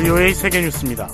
VOA 세계뉴스입니다.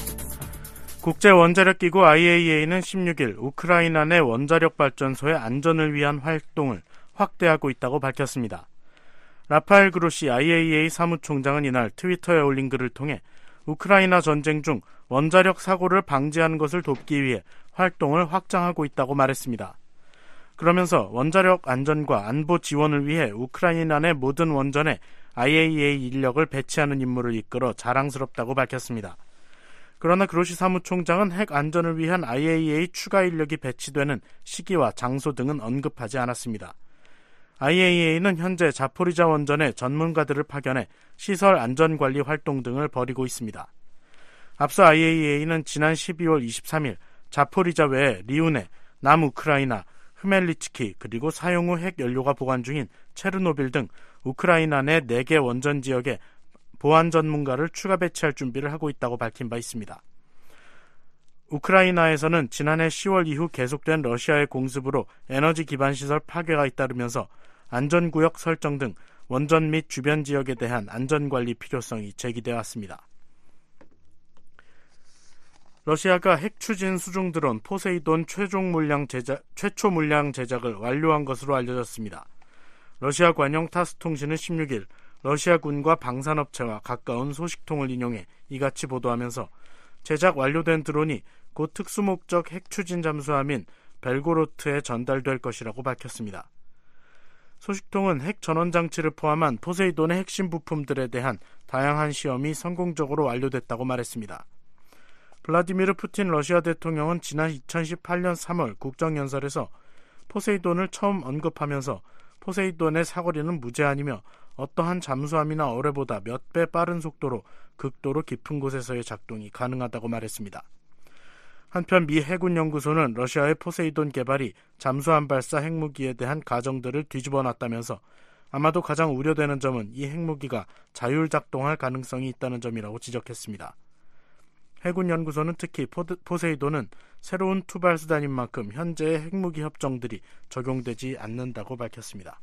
국제원자력기구 IAEA는 16일 우크라이나 내 원자력 발전소의 안전을 위한 활동을 확대하고 있다고 밝혔습니다. 라파엘 그로시 IAEA 사무총장은 이날 트위터에 올린 글을 통해 우크라이나 전쟁 중 원자력 사고를 방지하는 것을 돕기 위해 활동을 확장하고 있다고 말했습니다. 그러면서 원자력 안전과 안보 지원을 위해 우크라이나 내 모든 원전에 IAEA 인력을 배치하는 임무를 이끌어 자랑스럽다고 밝혔습니다. 그러나 그로시 사무총장은 핵 안전을 위한 IAEA 추가 인력이 배치되는 시기와 장소 등은 언급하지 않았습니다. IAEA는 현재 자포리자 원전에 전문가들을 파견해 시설 안전관리 활동 등을 벌이고 있습니다. 앞서 IAEA는 지난 12월 23일 자포리자 외에 리우네, 남우크라이나, 흐멜리츠키 그리고 사용 후 핵 연료가 보관 중인 체르노빌 등 우크라이나 내 4개 원전 지역에 보안 전문가를 추가 배치할 준비를 하고 있다고 밝힌 바 있습니다. 우크라이나에서는 지난해 10월 이후 계속된 러시아의 공습으로 에너지 기반 시설 파괴가 잇따르면서 안전구역 설정 등 원전 및 주변 지역에 대한 안전관리 필요성이 제기되어 왔습니다. 러시아가 핵 추진 수중 드론 포세이돈 최초 물량 제작을 완료한 것으로 알려졌습니다. 러시아 관영 타스 통신은 16일 러시아군과 방산업체와 가까운 소식통을 인용해 이같이 보도하면서 제작 완료된 드론이 곧 특수목적 핵 추진 잠수함인 벨고로트에 전달될 것이라고 밝혔습니다. 소식통은 핵 전원 장치를 포함한 포세이돈의 핵심 부품들에 대한 다양한 시험이 성공적으로 완료됐다고 말했습니다. 블라디미르 푸틴 러시아 대통령은 지난 2018년 3월 국정연설에서 포세이돈을 처음 언급하면서 포세이돈의 사거리는 무제한이며 어떠한 잠수함이나 어뢰보다 몇 배 빠른 속도로 극도로 깊은 곳에서의 작동이 가능하다고 말했습니다. 한편 미 해군연구소는 러시아의 포세이돈 개발이 잠수함 발사 핵무기에 대한 가정들을 뒤집어 놨다면서 아마도 가장 우려되는 점은 이 핵무기가 자율작동할 가능성이 있다는 점이라고 지적했습니다. 해군연구소는 특히 포세이돈은 새로운 투발 수단인 만큼 현재의 핵무기 협정들이 적용되지 않는다고 밝혔습니다.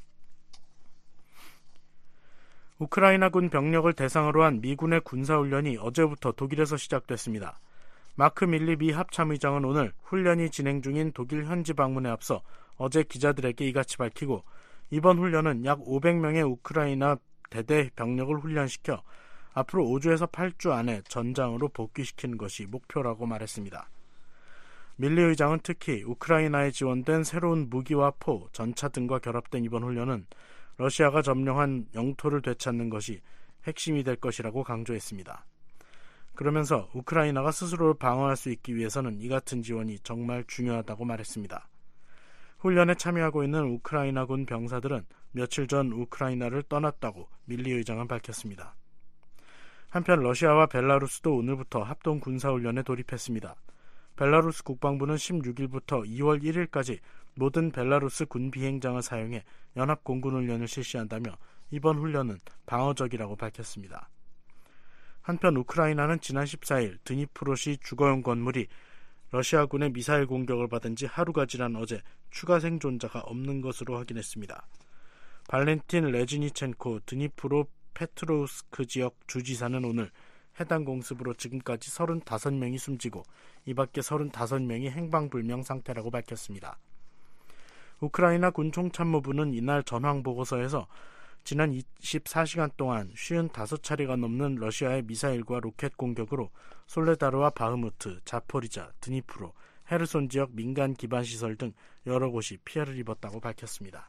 우크라이나군 병력을 대상으로 한 미군의 군사훈련이 어제부터 독일에서 시작됐습니다. 마크 밀리 미 합참의장은 오늘 훈련이 진행 중인 독일 현지 방문에 앞서 어제 기자들에게 이같이 밝히고 이번 훈련은 약 500명의 우크라이나 대대 병력을 훈련시켜 앞으로 5주에서 8주 안에 전장으로 복귀시키는 것이 목표라고 말했습니다. 밀리 의장은 특히 우크라이나에 지원된 새로운 무기와 포, 전차 등과 결합된 이번 훈련은 러시아가 점령한 영토를 되찾는 것이 핵심이 될 것이라고 강조했습니다. 그러면서 우크라이나가 스스로를 방어할 수 있기 위해서는 이 같은 지원이 정말 중요하다고 말했습니다. 훈련에 참여하고 있는 우크라이나군 병사들은 며칠 전 우크라이나를 떠났다고 밀리 의장은 밝혔습니다. 한편 러시아와 벨라루스도 오늘부터 합동 군사훈련에 돌입했습니다. 벨라루스 국방부는 16일부터 2월 1일까지 모든 벨라루스 군 비행장을 사용해 연합공군훈련을 실시한다며 이번 훈련은 방어적이라고 밝혔습니다. 한편 우크라이나는 지난 14일 드니프로시 주거용 건물이 러시아군의 미사일 공격을 받은 지 하루가 지난 어제 추가 생존자가 없는 것으로 확인했습니다. 발렌틴 레즈니첸코 드니프로 페트로우스크 지역 주지사는 오늘 해당 공습으로 지금까지 35명이 숨지고 이 밖에 35명이 행방불명 상태라고 밝혔습니다. 우크라이나 군총참모부는 이날 전황보고서에서 지난 24시간 동안 55차례가 넘는 러시아의 미사일과 로켓 공격으로 솔레다르와 바흐무트, 자포리자, 드니프로, 헤르손 지역 민간 기반 시설 등 여러 곳이 피해를 입었다고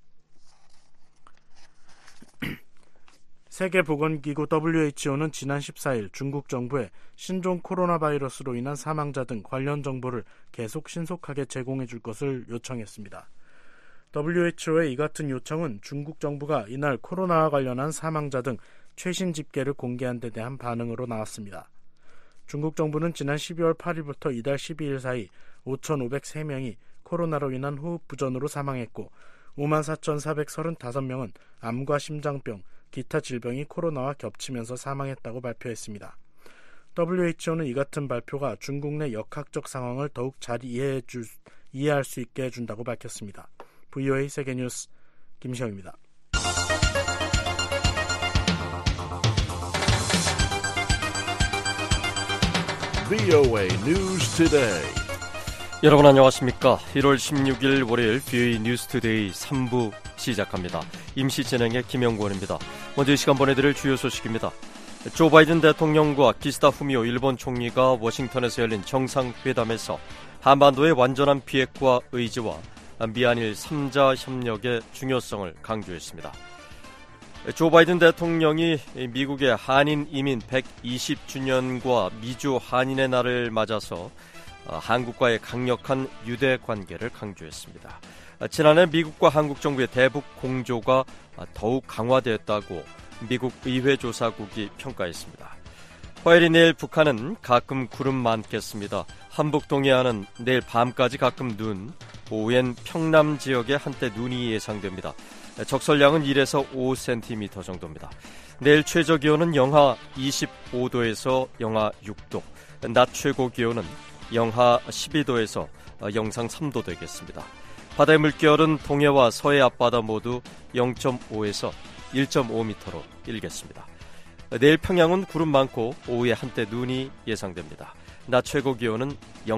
밝혔습니다. 세계보건기구 WHO는 지난 14일 중국 정부에 신종 코로나 바이러스로 인한 사망자 등 관련 정보를 계속 신속하게 제공해 줄 것을 요청했습니다. WHO의 이 같은 요청은 중국 정부가 이날 코로나와 관련한 사망자 등 최신 집계를 공개한 데 대한 반응으로 나왔습니다. 중국 정부는 지난 12월 8일부터 이달 12일 사이 5,503명이 코로나로 인한 호흡부전으로 사망했고 54,435명은 암과 심장병, 기타 질병이 코로나와 겹치면서 사망했다고 발표했습니다. WHO는 이 같은 발표가 중국 내 역학적 상황을 더욱 잘 이해할 수 있게 해준다고 밝혔습니다. VOA 세계뉴스 김시영입니다. VOA News Today. 여러분 안녕하십니까? 1월 16일 월요일 VOA News Today 3부 시작합니다. 임시 진행의 김영권입니다. 먼저 이 시간 보내드릴 주요 소식입니다. 조 바이든 대통령과 기시다 후미오 일본 총리가 워싱턴에서 열린 정상회담에서 한반도의 완전한 비핵화 의지와 미한일 3자 협력의 중요성을 강조했습니다. 조 바이든 대통령이 미국의 한인 이민 120주년과 미주 한인의 날을 맞아서 한국과의 강력한 유대 관계를 강조했습니다. 지난해 미국과 한국 정부의 대북 공조가 더욱 강화되었다고 미국 의회조사국이 평가했습니다. 화요일인 내일 북한은 가끔 구름 많겠습니다. 한북 동해안은 내일 밤까지 가끔 눈, 오후엔 평남 지역에 한때 눈이 예상됩니다. 적설량은 1에서 5cm 정도입니다. 내일 최저 기온은 영하 25도에서 영하 6도, 낮 최고 기온은 영하 12도에서 영상 3도 되겠습니다. 바다의 물결은 동해와 서해 앞바다 모두 0.5에서 1.5m로 일겠습니다. 내일 평양은 구름 많고 오후에 한때 눈이 예상됩니다. 낮 최고 기온은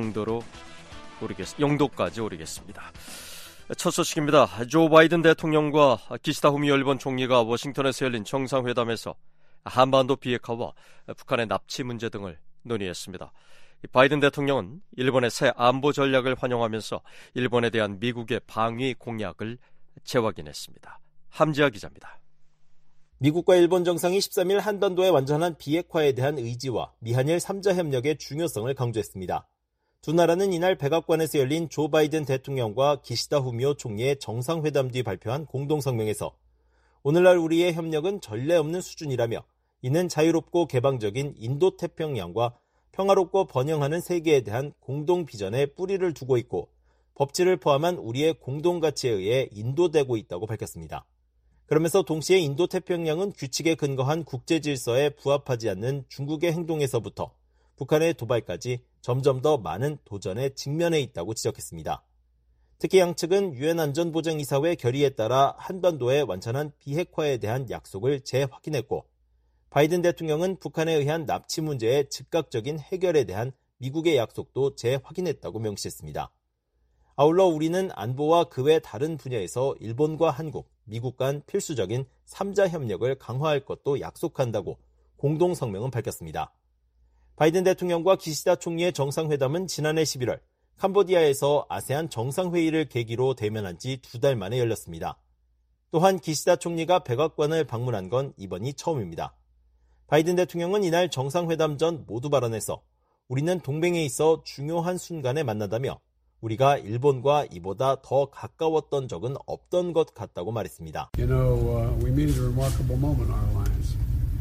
0도까지 오르겠습니다. 첫 소식입니다. 조 바이든 대통령과 기시다 후미오 일본 총리가 워싱턴에서 열린 정상회담에서 한반도 비핵화와 북한의 납치 문제 등을 논의했습니다. 바이든 대통령은 일본의 새 안보 전략을 환영하면서 일본에 대한 미국의 방위 공약을 재확인했습니다. 함지아 기자입니다. 미국과 일본 정상이 13일 한반도의 완전한 비핵화에 대한 의지와 미한일 3자 협력의 중요성을 강조했습니다. 두 나라는 이날 백악관에서 열린 조 바이든 대통령과 기시다 후미오 총리의 정상회담 뒤 발표한 공동성명에서 오늘날 우리의 협력은 전례 없는 수준이라며 이는 자유롭고 개방적인 인도태평양과 평화롭고 번영하는 세계에 대한 공동 비전에 뿌리를 두고 있고 법치를 포함한 우리의 공동가치에 의해 인도되고 있다고 밝혔습니다. 그러면서 동시에 인도태평양은 규칙에 근거한 국제질서에 부합하지 않는 중국의 행동에서부터 북한의 도발까지 점점 더 많은 도전에 직면해 있다고 지적했습니다. 특히 양측은 유엔 안전보장이사회 결의에 따라 한반도의 완전한 비핵화에 대한 약속을 재확인했고 바이든 대통령은 북한에 의한 납치 문제의 즉각적인 해결에 대한 미국의 약속도 재확인했다고 명시했습니다. 아울러 우리는 안보와 그 외 다른 분야에서 일본과 한국, 미국 간 필수적인 3자 협력을 강화할 것도 약속한다고 공동성명은 밝혔습니다. 바이든 대통령과 기시다 총리의 정상회담은 지난해 11월 캄보디아에서 아세안 정상회의를 계기로 대면한 지 2달 만에 열렸습니다. 또한 기시다 총리가 백악관을 방문한 건 이번이 처음입니다. 바이든 대통령은 이날 정상회담 전 모두 발언에서 우리는 동맹에 있어 중요한 순간에 만나다며 우리가 일본과 이보다 더 가까웠던 적은 없던 것 같다고 말했습니다. We meet at a remarkable moment in our alliance.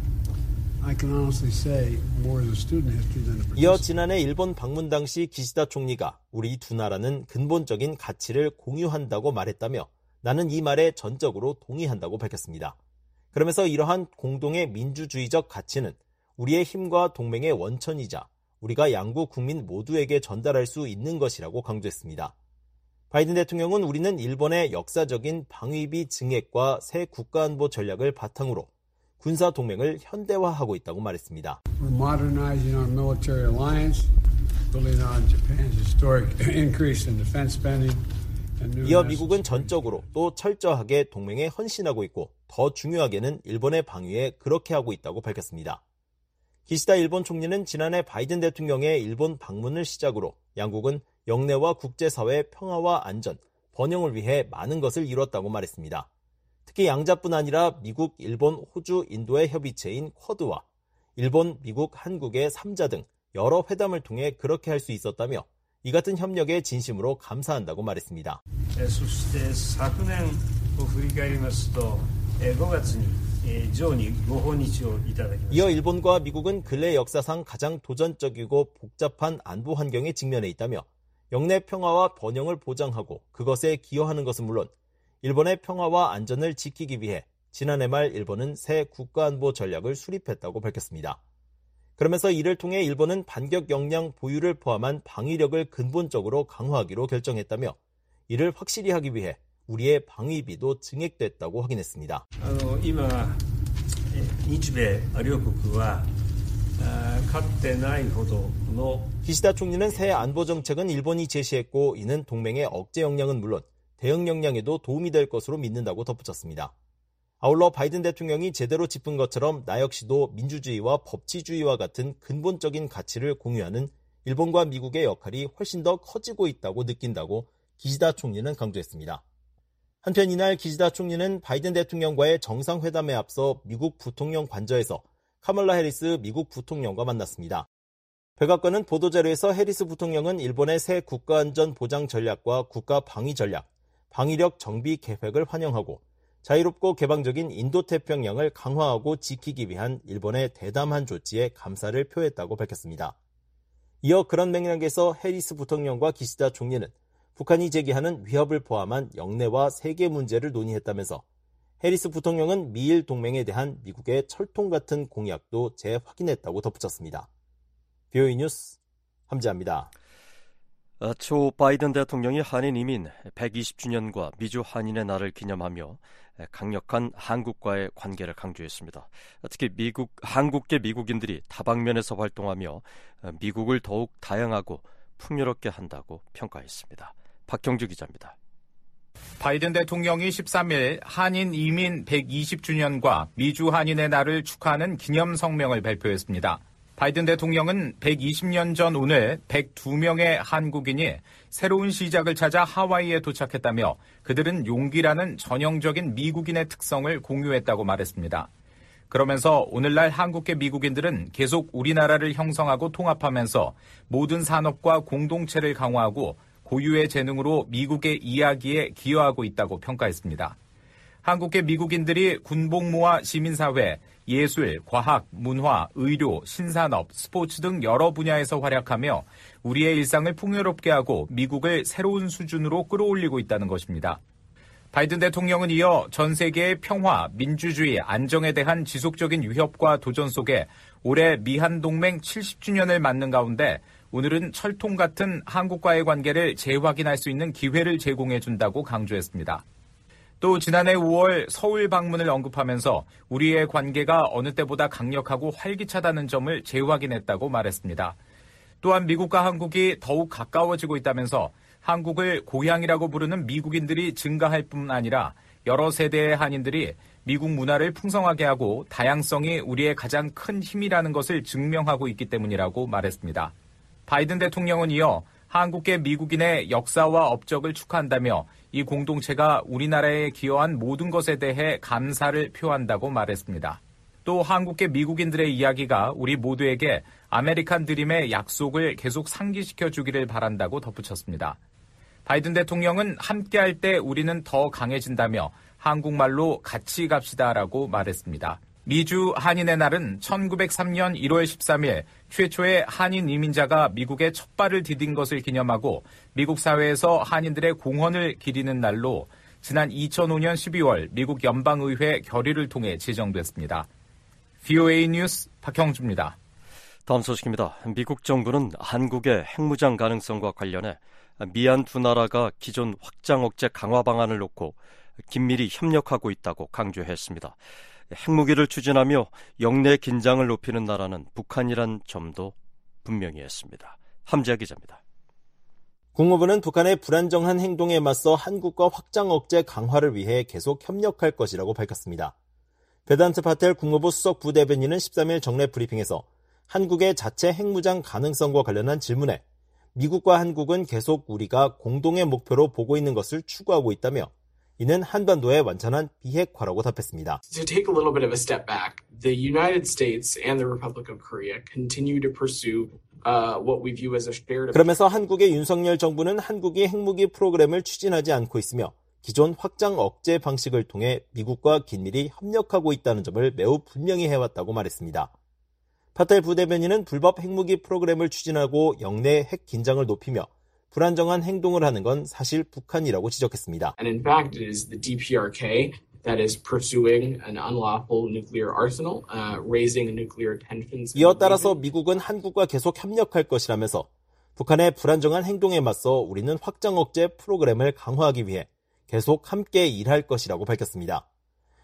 I can honestly say more of the student history than the participant. 이어 지난해 일본 방문 당시 기시다 총리가 우리 두 나라는 근본적인 가치를 공유한다고 말했다며 나는 이 말에 전적으로 동의한다고 밝혔습니다. 그러면서 이러한 공동의 민주주의적 가치는 우리의 힘과 동맹의 원천이자 우리가 양국 국민 모두에게 전달할 수 있는 것이라고 강조했습니다. 바이든 대통령은 우리는 일본의 역사적인 방위비 증액과 새 국가안보 전략을 바탕으로 군사 동맹을 현대화하고 있다고 말했습니다. We're modernizing our military alliance, building on Japan's historic increase in defense spending. 이어 미국은 전적으로 또 철저하게 동맹에 헌신하고 있고 더 중요하게는 일본의 방위에 그렇게 하고 있다고 밝혔습니다. 기시다 일본 총리는 지난해 바이든 대통령의 일본 방문을 시작으로 양국은 영내와 국제사회 평화와 안전, 번영을 위해 많은 것을 이뤘다고 말했습니다. 특히 양자뿐 아니라 미국, 일본, 호주, 인도의 협의체인 쿼드와 일본, 미국, 한국의 3자 등 여러 회담을 통해 그렇게 할 수 있었다며 이 같은 협력에 진심으로 감사한다고 말했습니다. 이어 일본과 미국은 근래 역사상 가장 도전적이고 복잡한 안보 환경에 직면해 있다며 영내 평화와 번영을 보장하고 그것에 기여하는 것은 물론 일본의 평화와 안전을 지키기 위해 지난해 말 일본은 새 국가안보 전략을 수립했다고 밝혔습니다. 그러면서 이를 통해 일본은 반격 역량 보유를 포함한 방위력을 근본적으로 강화하기로 결정했다며 이를 확실히 하기 위해 우리의 방위비도 증액됐다고 확인했습니다. 기시다 총리는 새 안보 정책은 일본이 제시했고 이는 동맹의 억제 역량은 물론 대응 역량에도 도움이 될 것으로 믿는다고 덧붙였습니다. 아울러 바이든 대통령이 제대로 짚은 것처럼 나 역시도 민주주의와 법치주의와 같은 근본적인 가치를 공유하는 일본과 미국의 역할이 훨씬 더 커지고 있다고 느낀다고 기시다 총리는 강조했습니다. 한편 이날 기시다 총리는 바이든 대통령과의 정상회담에 앞서 미국 부통령 관저에서 카멀라 해리스 미국 부통령과 만났습니다. 백악관은 보도자료에서 해리스 부통령은 일본의 새 국가안전 보장 전략과 국가 방위 전략, 방위력 정비 계획을 환영하고 자유롭고 개방적인 인도태평양을 강화하고 지키기 위한 일본의 대담한 조치에 감사를 표했다고 밝혔습니다. 이어 그런 맥락에서 해리스 부통령과 기시다 총리는 북한이 제기하는 위협을 포함한 영내와 세계 문제를 논의했다면서 해리스 부통령은 미일 동맹에 대한 미국의 철통 같은 공약도 재확인했다고 덧붙였습니다. VOA 뉴스 함재합니다. 조 바이든 대통령이 한인 이민 120주년과 미주 한인의 날을 기념하며 강력한 한국과의 관계를 강조했습니다. 특히 한국계 미국인들이 다방면에서 활동하며 미국을 더욱 다양하고 풍요롭게 한다고 평가했습니다. 박경주 기자입니다. 바이든 대통령이 13일 한인 이민 120주년과 미주 한인의 날을 축하하는 기념 성명을 발표했습니다. 바이든 대통령은 120년 전 오늘 102명의 한국인이 새로운 시작을 찾아 하와이에 도착했다며 그들은 용기라는 전형적인 미국인의 특성을 공유했다고 말했습니다. 그러면서 오늘날 한국계 미국인들은 계속 우리나라를 형성하고 통합하면서 모든 산업과 공동체를 강화하고 고유의 재능으로 미국의 이야기에 기여하고 있다고 평가했습니다. 한국계 미국인들이 군복무와 시민사회, 예술, 과학, 문화, 의료, 신산업, 스포츠 등 여러 분야에서 활약하며 우리의 일상을 풍요롭게 하고 미국을 새로운 수준으로 끌어올리고 있다는 것입니다. 바이든 대통령은 이어 전 세계의 평화, 민주주의, 안정에 대한 지속적인 위협과 도전 속에 올해 미한 동맹 70주년을 맞는 가운데 오늘은 철통 같은 한국과의 관계를 재확인할 수 있는 기회를 제공해 준다고 강조했습니다. 또 지난해 5월 서울 방문을 언급하면서 우리의 관계가 어느 때보다 강력하고 활기차다는 점을 재확인했다고 말했습니다. 또한 미국과 한국이 더욱 가까워지고 있다면서 한국을 고향이라고 부르는 미국인들이 증가할 뿐 아니라 여러 세대의 한인들이 미국 문화를 풍성하게 하고 다양성이 우리의 가장 큰 힘이라는 것을 증명하고 있기 때문이라고 말했습니다. 바이든 대통령은 이어 한국계 미국인의 역사와 업적을 축하한다며 이 공동체가 우리나라에 기여한 모든 것에 대해 감사를 표한다고 말했습니다. 또 한국계 미국인들의 이야기가 우리 모두에게 아메리칸 드림의 약속을 계속 상기시켜 주기를 바란다고 덧붙였습니다. 바이든 대통령은 함께할 때 우리는 더 강해진다며 한국말로 같이 갑시다라고 말했습니다. 미주 한인의 날은 1903년 1월 13일 최초의 한인 이민자가 미국에 첫 발을 디딘 것을 기념하고 미국 사회에서 한인들의 공헌을 기리는 날로 지난 2005년 12월 미국 연방의회 결의를 통해 제정됐습니다. VOA 뉴스 박형주입니다. 다음 소식입니다. 미국 정부는 한국의 핵무장 가능성과 관련해 미한 두 나라가 기존 확장 억제 강화 방안을 놓고 긴밀히 협력하고 있다고 강조했습니다. 핵무기를 추진하며 영내 긴장을 높이는 나라는 북한이란 점도 분명히 했습니다. 함지아 기자입니다. 국무부는 북한의 불안정한 행동에 맞서 한국과 확장 억제 강화를 위해 계속 협력할 것이라고 밝혔습니다. 베단트 파텔 국무부 수석 부대변인은 13일 정례 브리핑에서 한국의 자체 핵무장 가능성과 관련한 질문에 미국과 한국은 계속 우리가 공동의 목표로 보고 있는 것을 추구하고 있다며 이는 한반도의 완전한 비핵화라고 답했습니다. To take a little bit of a step back, the United States and the Republic of Korea continue to pursue what we view as a shared. 그러면서 한국의 윤석열 정부는 한국이 핵무기 프로그램을 추진하지 않고 있으며 기존 확장 억제 방식을 통해 미국과 긴밀히 협력하고 있다는 점을 매우 분명히 해왔다고 말했습니다. 파텔 부대변인은 불법 핵무기 프로그램을 추진하고 영내 핵 긴장을 높이며 불안정한 행동을 하는 건 사실 북한이라고 지적했습니다. And in fact, it is the DPRK that is pursuing an unlawful nuclear arsenal, raising nuclear tensions. 이어 따라서 미국은 한국과 계속 협력할 것이라면서 북한의 불안정한 행동에 맞서 우리는 확장 억제 프로그램을 강화하기 위해 계속 함께 일할 것이라고 밝혔습니다.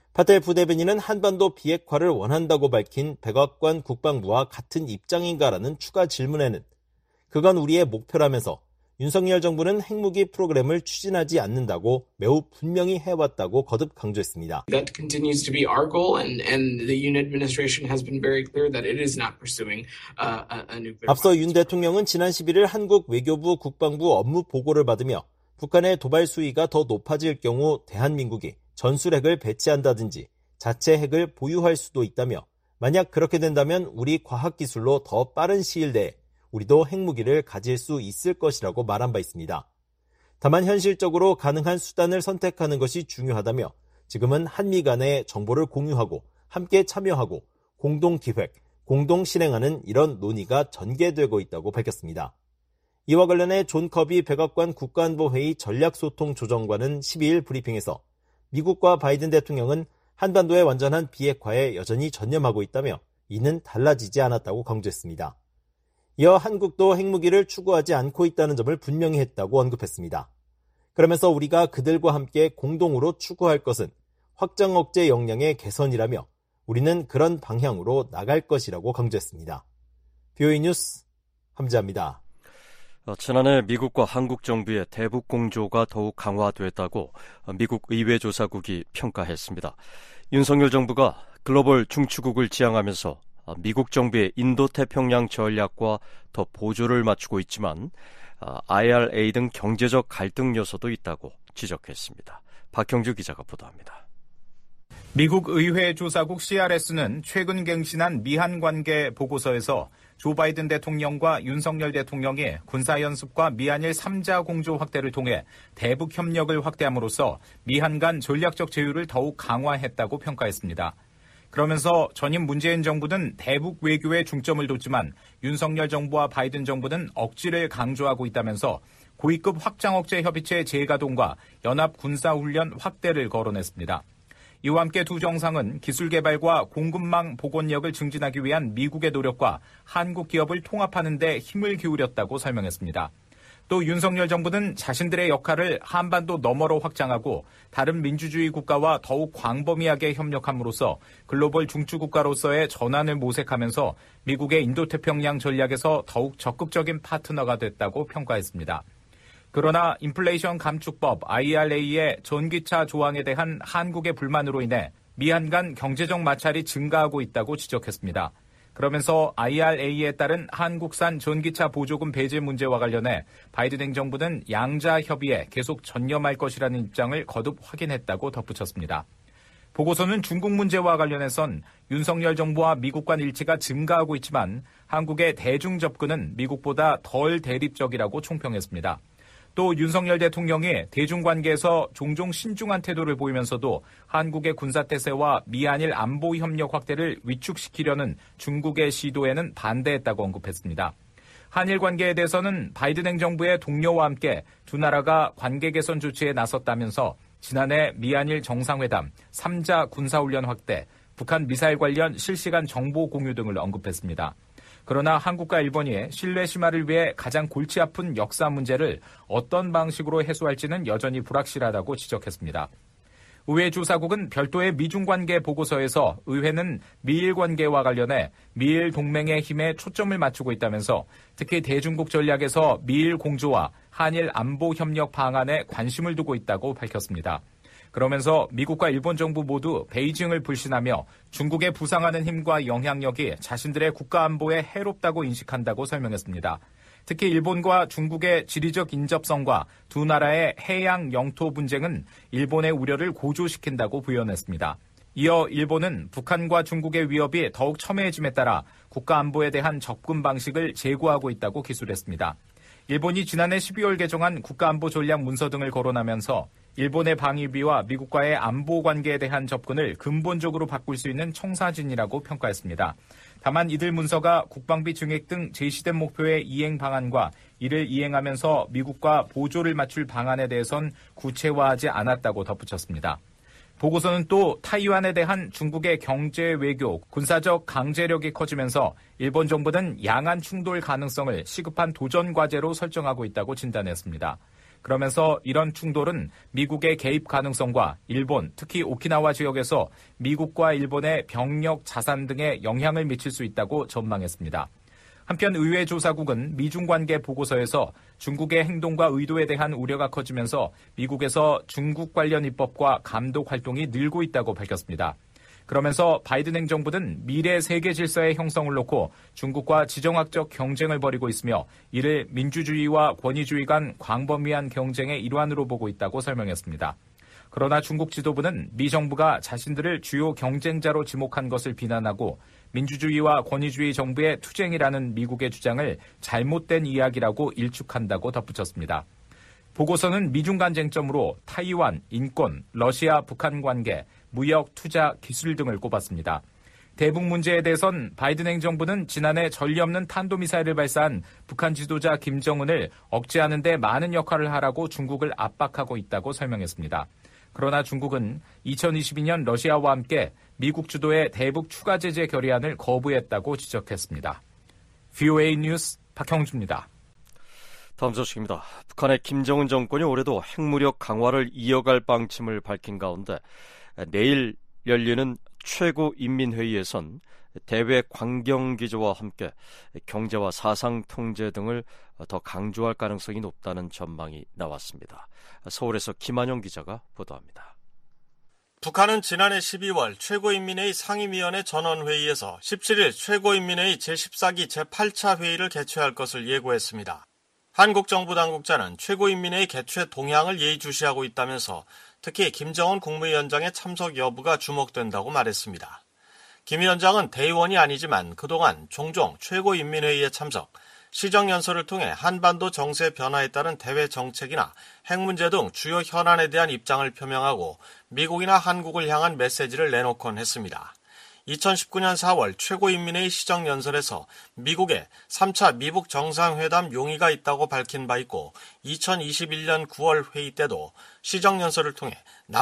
파텔 부대변인은 한반도 비핵화를 원한다고 밝힌 백악관 국방부와 같은 입장인가라는 추가 질문에는 그건 우리의 목표라면서 윤석열 정부는 핵무기 프로그램을 추진하지 않는다고 매우 분명히 해왔다고 거듭 강조했습니다. That continues to be our goal, and the Yoon administration has been very clear that it is not pursuing a nuclear. 앞서 윤 대통령은 지난 11일 한국 외교부 국방부 업무 보고를 받으며 북한의 도발 수위가 더 높아질 경우 대한민국이 전술핵을 배치한다든지 자체 핵을 보유할 수도 있다며 만약 그렇게 된다면 우리 과학기술로 더 빠른 시일 내에 우리도 핵무기를 가질 수 있을 것이라고 말한 바 있습니다. 다만 현실적으로 가능한 수단을 선택하는 것이 중요하다며 지금은 한미 간에 정보를 공유하고 함께 참여하고 공동 기획, 공동 실행하는 이런 논의가 전개되고 있다고 밝혔습니다. 이와 관련해 존 커비 백악관 국가안보회의 전략소통조정관은 12일 브리핑에서 미국과 바이든 대통령은 한반도의 완전한 비핵화에 여전히 전념하고 있다며 이는 달라지지 않았다고 강조했습니다. 이어 한국도 핵무기를 추구하지 않고 있다는 점을 분명히 했다고 언급했습니다. 그러면서 우리가 그들과 함께 공동으로 추구할 것은 확장 억제 역량의 개선이라며 우리는 그런 방향으로 나갈 것이라고 강조했습니다. BOA 뉴스 함지아입니다. 지난해 미국과 한국 정부의 대북 공조가 더욱 강화됐다고 미국 의회조사국이 평가했습니다. 윤석열 정부가 글로벌 중추국을 지향하면서 미국 정부의 인도태평양 전략과 더 보조를 맞추고 있지만 IRA 등 경제적 갈등 요소도 있다고 지적했습니다. 박형주 기자가 보도합니다. 미국 의회 조사국 CRS는 최근 갱신한 미한 관계 보고서에서 조 바이든 대통령과 윤석열 대통령이 군사연습과 미한일 3자 공조 확대를 통해 대북 협력을 확대함으로써 미한 간 전략적 제휴를 더욱 강화했다고 평가했습니다. 그러면서 전임 문재인 정부는 대북 외교에 중점을 뒀지만 윤석열 정부와 바이든 정부는 억지를 강조하고 있다면서 고위급 확장 억제 협의체 재가동과 연합 군사훈련 확대를 거론했습니다. 이와 함께 두 정상은 기술 개발과 공급망 복원력을 증진하기 위한 미국의 노력과 한국 기업을 통합하는 데 힘을 기울였다고 설명했습니다. 또 윤석열 정부는 자신들의 역할을 한반도 너머로 확장하고 다른 민주주의 국가와 더욱 광범위하게 협력함으로써 글로벌 중추국가로서의 전환을 모색하면서 미국의 인도태평양 전략에서 더욱 적극적인 파트너가 됐다고 평가했습니다. 그러나 인플레이션 감축법 IRA의 전기차 조항에 대한 한국의 불만으로 인해 미한 간 경제적 마찰이 증가하고 있다고 지적했습니다. 그러면서 IRA에 따른 한국산 전기차 보조금 배제 문제와 관련해 바이든 행정부는 양자 협의에 계속 전념할 것이라는 입장을 거듭 확인했다고 덧붙였습니다. 보고서는 중국 문제와 관련해선 윤석열 정부와 미국 간 일치가 증가하고 있지만 한국의 대중 접근은 미국보다 덜 대립적이라고 총평했습니다. 또 윤석열 대통령이 대중관계에서 종종 신중한 태도를 보이면서도 한국의 군사태세와 미한일 안보 협력 확대를 위축시키려는 중국의 시도에는 반대했다고 언급했습니다. 한일 관계에 대해서는 바이든 행정부의 동료와 함께 두 나라가 관계 개선 조치에 나섰다면서 지난해 미한일 정상회담, 3자 군사훈련 확대, 북한 미사일 관련 실시간 정보 공유 등을 언급했습니다. 그러나 한국과 일본이 신뢰 심화를 위해 가장 골치 아픈 역사 문제를 어떤 방식으로 해소할지는 여전히 불확실하다고 지적했습니다. 의회 조사국은 별도의 미중 관계 보고서에서 의회는 미일 관계와 관련해 미일 동맹의 힘에 초점을 맞추고 있다면서 특히 대중국 전략에서 미일 공조와 한일 안보 협력 방안에 관심을 두고 있다고 밝혔습니다. 그러면서 미국과 일본 정부 모두 베이징을 불신하며 중국에 부상하는 힘과 영향력이 자신들의 국가 안보에 해롭다고 인식한다고 설명했습니다. 특히 일본과 중국의 지리적 인접성과 두 나라의 해양 영토 분쟁은 일본의 우려를 고조시킨다고 부연했습니다. 이어 일본은 북한과 중국의 위협이 더욱 첨예해짐에 따라 국가 안보에 대한 접근 방식을 재고하고 있다고 기술했습니다. 일본이 지난해 12월 개정한 국가안보 전략 문서 등을 거론하면서 일본의 방위비와 미국과의 안보 관계에 대한 접근을 근본적으로 바꿀 수 있는 청사진이라고 평가했습니다. 다만 이들 문서가 국방비 증액 등 제시된 목표의 이행 방안과 이를 이행하면서 미국과 보조를 맞출 방안에 대해선 구체화하지 않았다고 덧붙였습니다. 보고서는 또 타이완에 대한 중국의 경제, 외교, 군사적 강제력이 커지면서 일본 정부는 양안 충돌 가능성을 시급한 도전 과제로 설정하고 있다고 진단했습니다. 그러면서 이런 충돌은 미국의 개입 가능성과 일본, 특히 오키나와 지역에서 미국과 일본의 병력, 자산 등에 영향을 미칠 수 있다고 전망했습니다. 한편 의회 조사국은 미중 관계 보고서에서 중국의 행동과 의도에 대한 우려가 커지면서 미국에서 중국 관련 입법과 감독 활동이 늘고 있다고 밝혔습니다. 그러면서 바이든 행정부는 미래 세계 질서의 형성을 놓고 중국과 지정학적 경쟁을 벌이고 있으며 이를 민주주의와 권위주의 간 광범위한 경쟁의 일환으로 보고 있다고 설명했습니다. 그러나 중국 지도부는 미 정부가 자신들을 주요 경쟁자로 지목한 것을 비난하고 민주주의와 권위주의 정부의 투쟁이라는 미국의 주장을 잘못된 이야기라고 일축한다고 덧붙였습니다. 보고서는 미중 간 쟁점으로 타이완, 인권, 러시아, 북한 관계, 무역, 투자, 기술 등을 꼽았습니다. 대북 문제에 대해선 바이든 행정부는 지난해 전례 없는 탄도미사일을 발사한 북한 지도자 김정은을 억제하는 데 많은 역할을 하라고 중국을 압박하고 있다고 설명했습니다. 그러나 중국은 2022년 러시아와 함께 미국 주도의 대북 추가 제재 결의안을 거부했다고 지적했습니다. VOA 뉴스 박형주입니다. 다음 소식입니다. 북한의 김정은 정권이 올해도 핵무력 강화를 이어갈 방침을 밝힌 가운데 내일 열리는 최고인민회의에선 대외 관경기조와 함께 경제와 사상 통제 등을 더 강조할 가능성이 높다는 전망이 나왔습니다. 서울에서 김한영 기자가 보도합니다. 북한은 지난해 12월 최고인민회의 상임위원회 전원회의에서 17일 최고인민회의 제14기 제8차 회의를 개최할 것을 예고했습니다. 한국 정부 당국자는 최고인민회의 개최 동향을 예의주시하고 있다면서 특히 김정은 국무위원장의 참석 여부가 주목된다고 말했습니다. 김 위원장은 대의원이 아니지만 그동안 종종 최고인민회의에 참석, 시정연설을 통해 한반도 정세 변화에 따른 대외 정책이나 핵 문제 등 주요 현안에 대한 입장을 표명하고 미국이나 한국을 향한 메시지를 내놓곤 했습니다. 2019년 4월 최고인민회의 시정연설에서 미국에 3차 미북 정상회담 용의가 있다고 밝힌 바 있고 2021년 9월 회의 때도 시정연설을 통해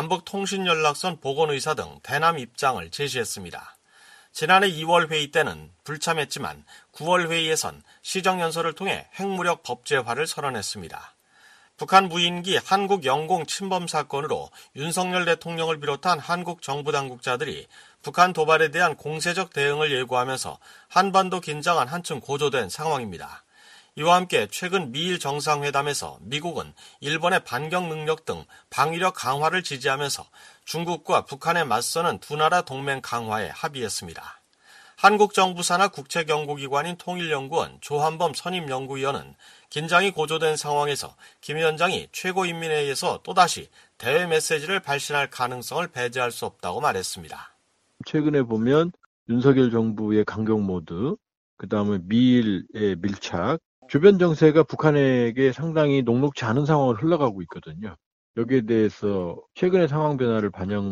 남북통신연락선 복원의사 등 대남 입장을 제시했습니다. 지난해 2월 회의 때는 불참했지만 9월 회의에선 시정연설을 통해 핵무력 법제화를 선언했습니다. 북한 무인기 한국 영공 침범 사건으로 윤석열 대통령을 비롯한 한국 정부 당국자들이 북한 도발에 대한 공세적 대응을 예고하면서 한반도 긴장은 한층 고조된 상황입니다. 이와 함께 최근 미일 정상회담에서 미국은 일본의 반격 능력 등 방위력 강화를 지지하면서 중국과 북한에 맞서는 두 나라 동맹 강화에 합의했습니다. 한국 정부 산하 국책연구기관인 통일연구원 조한범 선임연구위원은 긴장이 고조된 상황에서 김 위원장이 최고인민회의에서 또다시 대외 메시지를 발신할 가능성을 배제할 수 없다고 말했습니다. 최근에 보면 윤석열 정부의 강경 모드, 그다음에 미일의 밀착, 주변 정세가 북한에게 상당히 녹록지 않은 상황을 흘러가고 있거든요. 여기에 대해서 최근의 상황 변화를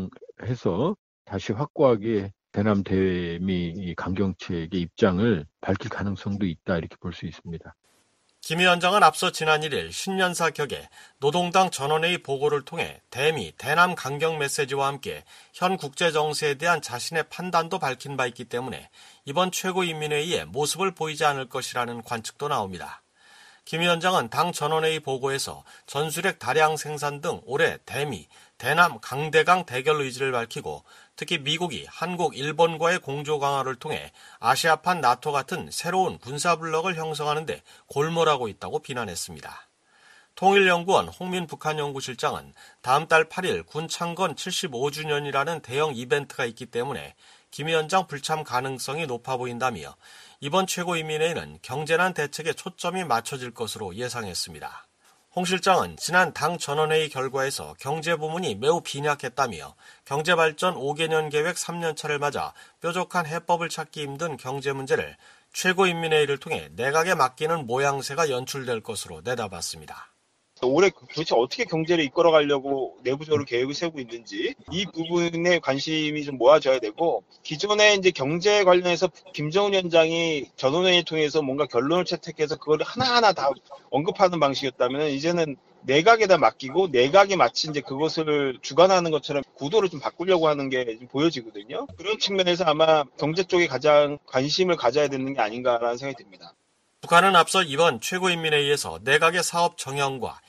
반영해서 다시 확고하게 대남 대미 강경책의 입장을 밝힐 가능성도 있다 이렇게 볼 수 있습니다. 김 위원장은 앞서 지난 1일 신년사 격에 노동당 전원회의 보고를 통해 대미, 대남 강경 메시지와 함께 현 국제정세에 대한 자신의 판단도 밝힌 바 있기 때문에 이번 최고인민회의에 모습을 보이지 않을 것이라는 관측도 나옵니다. 김 위원장은 당 전원회의 보고에서 전술핵 다량 생산 등 올해 대미, 대남 강대강 대결 의지를 밝히고 특히 미국이 한국, 일본과의 공조 강화를 통해 아시아판 나토 같은 새로운 군사블럭을 형성하는 데 골몰하고 있다고 비난했습니다. 통일연구원 홍민 북한연구실장은 다음 달 8일 군 창건 75주년이라는 대형 이벤트가 있기 때문에 김 위원장 불참 가능성이 높아 보인다며 이번 최고인민회의는 경제난 대책에 초점이 맞춰질 것으로 예상했습니다. 홍 실장은 지난 당 전원회의 결과에서 경제 부문이 매우 빈약했다며 경제발전 5개년 계획 3년차를 맞아 뾰족한 해법을 찾기 힘든 경제 문제를 최고인민회의를 통해 내각에 맡기는 모양새가 연출될 것으로 내다봤습니다. 올해 도대체 어떻게 경제를 이끌어가려고 내부적으로 계획을 세우고 있는지 이 부분에 관심이 좀 모아져야 되고 기존에 이제 경제 관련해서 김정은 위원장이 전원회의를 통해서 뭔가 결론을 채택해서 그걸 하나하나 다 언급하는 방식이었다면 이제는 내각에다 맡기고 내각이 마치 이제 그것을 주관하는 것처럼 구도를 좀 바꾸려고 하는 게 좀 보여지거든요. 그런 측면에서 아마 경제 쪽에 가장 관심을 가져야 되는 게 아닌가라는 생각이 듭니다. 북한은 앞서 이번 최고인민회의에서 내각의 사업 정형과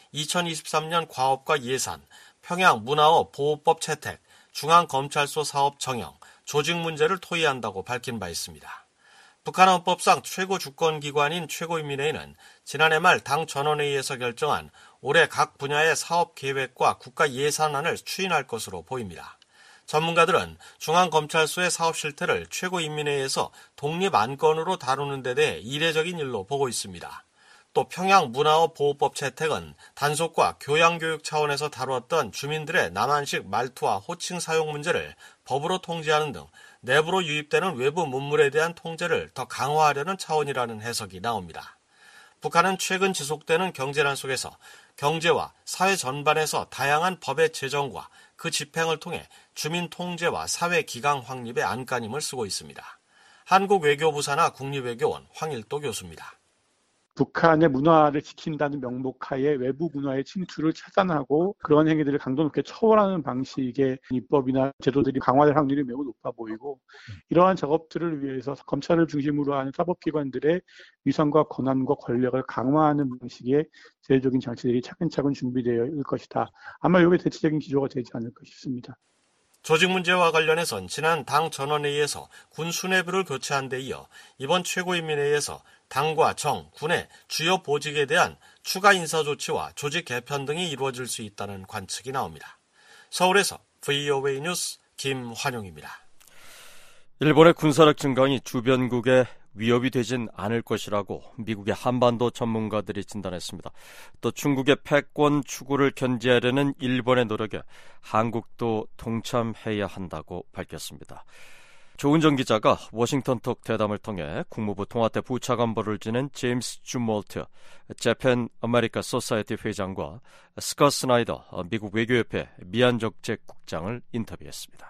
2023년 과업과 예산, 평양 문화업 보호법 채택, 중앙검찰소 사업 정영, 조직 문제를 토의한다고 밝힌 바 있습니다. 북한 헌법상 최고 주권기관인 최고인민회의는 지난해 말 당 전원회의에서 결정한 올해 각 분야의 사업 계획과 국가 예산안을 추인할 것으로 보입니다. 전문가들은 중앙검찰소의 사업 실태를 최고인민회의에서 독립 안건으로 다루는 데 대해 이례적인 일로 보고 있습니다. 또 평양 문화업 보호법 채택은 단속과 교양교육 차원에서 다루었던 주민들의 남한식 말투와 호칭 사용 문제를 법으로 통제하는 등 내부로 유입되는 외부 문물에 대한 통제를 더 강화하려는 차원이라는 해석이 나옵니다. 북한은 최근 지속되는 경제난 속에서 경제와 사회 전반에서 다양한 법의 제정과 그 집행을 통해 주민 통제와 사회 기강 확립의 안간힘을 쓰고 있습니다. 한국외교부산하 국립외교원 황일도 교수입니다. 북한의 문화를 지킨다는 명목하에 외부 문화의 침투를 차단하고 그런 행위들을 강도 높게 처벌하는 방식의 입법이나 제도들이 강화될 확률이 매우 높아 보이고, 이러한 작업들을 위해서 검찰을 중심으로 하는 사법기관들의 위상과 권한과 권력을 강화하는 방식의 제도적인 장치들이 차근차근 준비되어 있을 것이다. 아마 이게 대체적인 기조가 되지 않을까 싶습니다. 조직 문제와 관련해선 지난 당 전원회의에서 군 수뇌부를 교체한 데 이어 이번 최고인민회의에서 당과 정, 군의 주요 보직에 대한 추가 인사 조치와 조직 개편 등이 이루어질 수 있다는 관측이 나옵니다. 서울에서 VOA 뉴스 김환용입니다. 일본의 군사력 증강이 주변국에 위협이 되진 않을 것이라고 미국의 한반도 전문가들이 진단했습니다. 또 중국의 패권 추구를 견제하려는 일본의 노력에 한국도 동참해야 한다고 밝혔습니다. 조은정 기자가 워싱턴톡 대담을 통해 국무부 통화대 부차관보를 지낸 제임스 주몰트 재팬 아메리카 소사이티 회장과 스콧 스나이더 미국 외교협회 미얀정책국장을 인터뷰했습니다.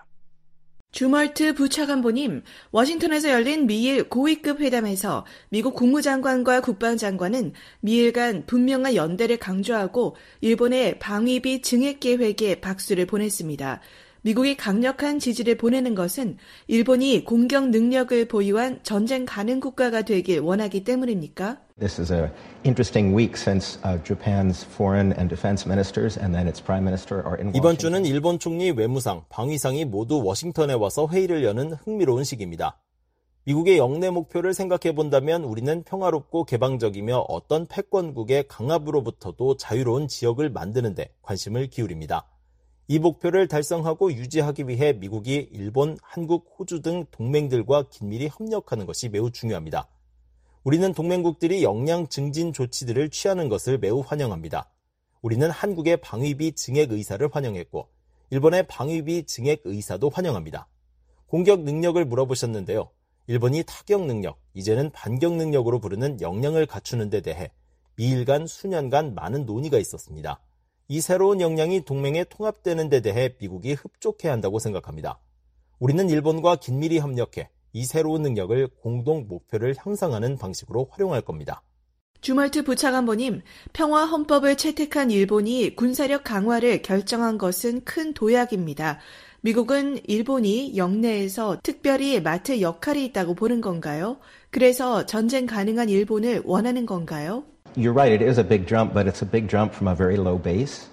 주멀트 부차관보님, 워싱턴에서 열린 미일 고위급 회담에서 미국 국무장관과 국방장관은 미일 간 분명한 연대를 강조하고 일본의 방위비 증액 계획에 박수를 보냈습니다. 미국이 강력한 지지를 보내는 것은 일본이 공격 능력을 보유한 전쟁 가능 국가가 되길 원하기 때문입니까? This is an interesting week since Japan's foreign and defense ministers and then its prime minister are in Washington. 이번 주는 일본 총리, 외무상, 방위상이 모두 워싱턴에 와서 회의를 여는 흥미로운 시기입니다. 미국의 영내 목표를 생각해 본다면 우리는 평화롭고 개방적이며 어떤 패권국의 강압으로부터도 자유로운 지역을 만드는 데 관심을 기울입니다. 이 목표를 달성하고 유지하기 위해 미국이 일본, 한국, 호주 등 동맹들과 긴밀히 협력하는 것이 매우 중요합니다. 우리는 동맹국들이 역량 증진 조치들을 취하는 것을 매우 환영합니다. 우리는 한국의 방위비 증액 의사를 환영했고 일본의 방위비 증액 의사도 환영합니다. 공격 능력을 물어보셨는데요. 일본이 타격 능력, 이제는 반격 능력으로 부르는 역량을 갖추는 데 대해 미일 간 수년간 많은 논의가 있었습니다. 이 새로운 역량이 동맹에 통합되는 데 대해 미국이 흡족해야 한다고 생각합니다. 우리는 일본과 긴밀히 협력해 이 새로운 능력을 공동 목표를 향상하는 방식으로 활용할 겁니다. 주멀트 부차관보님, 평화 헌법을 채택한 일본이 군사력 강화를 결정한 것은 큰 도약입니다. 미국은 일본이 영내에서 특별히 맡을 역할이 있다고 보는 건가요? 그래서 전쟁 가능한 일본을 원하는 건가요? You're right, it is a big jump, but it's a big jump from a very low base.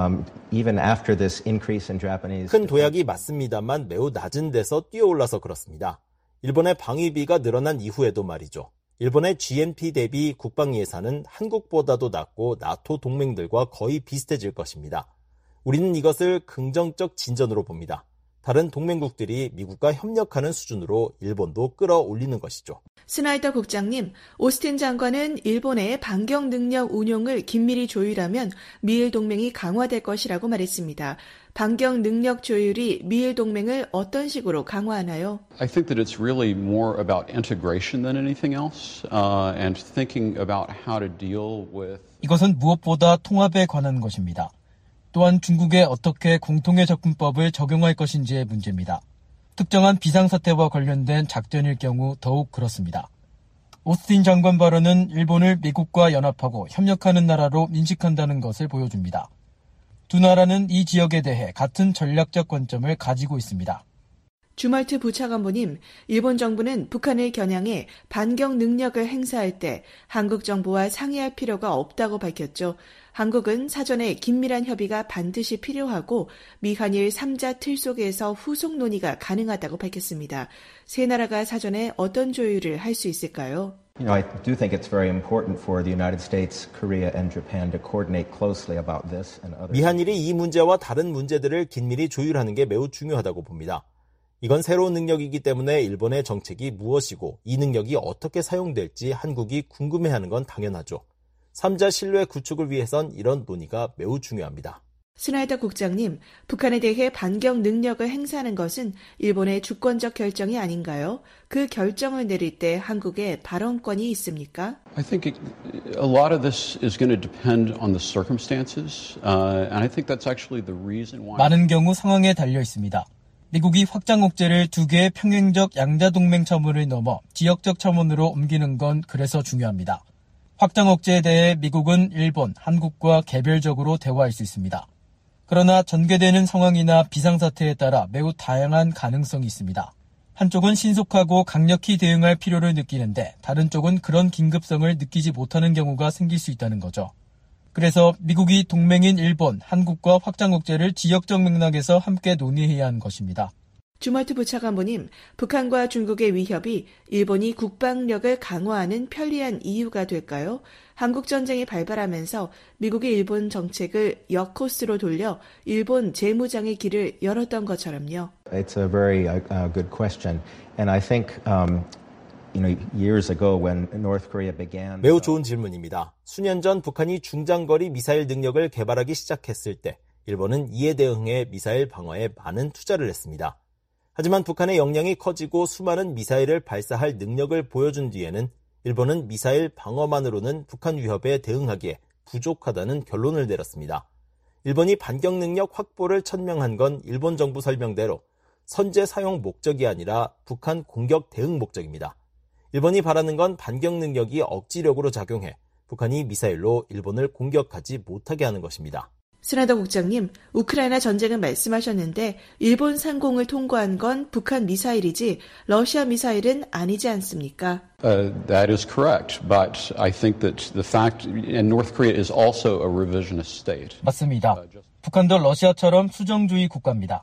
Even after this increase in Japanese... 큰 도약이 맞습니다만 매우 낮은 데서 뛰어올라서 그렇습니다. 일본의 방위비가 늘어난 이후에도 말이죠. 일본의 GNP 대비 국방 예산은 한국보다도 낮고 나토 동맹들과 거의 비슷해질 것입니다. 우리는 이것을 긍정적 진전으로 봅니다. 다른 동맹국들이 미국과 협력하는 수준으로 일본도 끌어올리는 것이죠. 스나이더 국장님, 오스틴 장관은 일본의 반격 능력 운용을 긴밀히 조율하면 미일 동맹이 강화될 것이라고 말했습니다. 반격 능력 조율이 미일 동맹을 어떤 식으로 강화하나요? I think that it's really more about integration than anything else, and thinking about how to deal with. 이것은 무엇보다 통합에 관한 것입니다. 또한 중국에 어떻게 공통의 접근법을 적용할 것인지의 문제입니다. 특정한 비상사태와 관련된 작전일 경우 더욱 그렇습니다. 오스틴 장관 발언은 일본을 미국과 연합하고 협력하는 나라로 인식한다는 것을 보여줍니다. 두 나라는 이 지역에 대해 같은 전략적 관점을 가지고 있습니다. 주멀트 부차관보님, 일본 정부는 북한을 겨냥해 반경 능력을 행사할 때 한국 정부와 상의할 필요가 없다고 밝혔죠. 한국은 사전에 긴밀한 협의가 반드시 필요하고 미한일 3자 틀 속에서 후속 논의가 가능하다고 밝혔습니다. 세 나라가 사전에 어떤 조율을 할 수 있을까요? I do think it's very important for the United States, Korea, and Japan to coordinate closely about this and other. 미한일이 이 문제와 다른 문제들을 긴밀히 조율하는 게 매우 중요하다고 봅니다. 이건 새로운 능력이기 때문에 일본의 정책이 무엇이고 이 능력이 어떻게 사용될지 한국이 궁금해하는 건 당연하죠. 3자 신뢰 구축을 위해선 이런 논의가 매우 중요합니다. 스나이더 국장님, 북한에 대해 반경 능력을 행사하는 것은 일본의 주권적 결정이 아닌가요? 그 결정을 내릴 때 한국에 발언권이 있습니까? I think a lot of this is going to depend on the circumstances, and I think that's actually the reason why. 많은 경우 상황에 달려 있습니다. 미국이 확장 억제를 두 개의 평행적 양자동맹 차원을 넘어 지역적 차원으로 옮기는 건 그래서 중요합니다. 확장 억제에 대해 미국은 일본, 한국과 개별적으로 대화할 수 있습니다. 그러나 전개되는 상황이나 비상사태에 따라 매우 다양한 가능성이 있습니다. 한쪽은 신속하고 강력히 대응할 필요를 느끼는데 다른 쪽은 그런 긴급성을 느끼지 못하는 경우가 생길 수 있다는 거죠. 그래서 미국이 동맹인 일본, 한국과 확장 억제를 지역적 맥락에서 함께 논의해야 하는 것입니다. 주멀트 부차관보님, 북한과 중국의 위협이 일본이 국방력을 강화하는 편리한 이유가 될까요? 한국전쟁이 발발하면서 미국이 일본 정책을 역코스로 돌려 일본 재무장의 길을 열었던 것처럼요. It's a very good question, and I think years ago when North Korea began. 매우 좋은 질문입니다. 수년 전 북한이 중장거리 미사일 능력을 개발하기 시작했을 때 일본은 이에 대응해 미사일 방어에 많은 투자를 했습니다. 하지만 북한의 역량이 커지고 수많은 미사일을 발사할 능력을 보여준 뒤에는 일본은 미사일 방어만으로는 북한 위협에 대응하기에 부족하다는 결론을 내렸습니다. 일본이 반경 능력 확보를 천명한 건 일본 정부 설명대로 선제 사용 목적이 아니라 북한 공격 대응 목적입니다. 일본이 바라는 건 반경 능력이 억지력으로 작용해 북한이 미사일로 일본을 공격하지 못하게 하는 것입니다. 스나더 국장님, 우크라이나 전쟁은 말씀하셨는데 일본 상공을 통과한 건 북한 미사일이지 러시아 미사일은 아니지 않습니까? That is correct, but I think that the fact, and North Korea is also a revisionist state. 맞습니다. 북한도 러시아처럼 수정주의 국가입니다.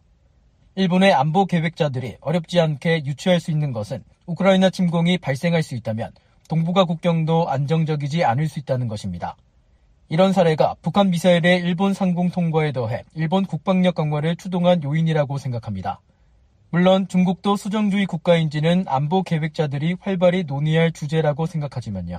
일본의 안보 계획자들이 어렵지 않게 유추할 수 있는 것은 우크라이나 침공이 발생할 수 있다면 동북아 국경도 안정적이지 않을 수 있다는 것입니다. 이런 사례가 북한 미사일의 일본 상공 통과에 더해 일본 국방력 강화를 추동한 요인이라고 생각합니다. 물론 중국도 수정주의 국가인지는 안보 계획자들이 활발히 논의할 주제라고 생각하지만요.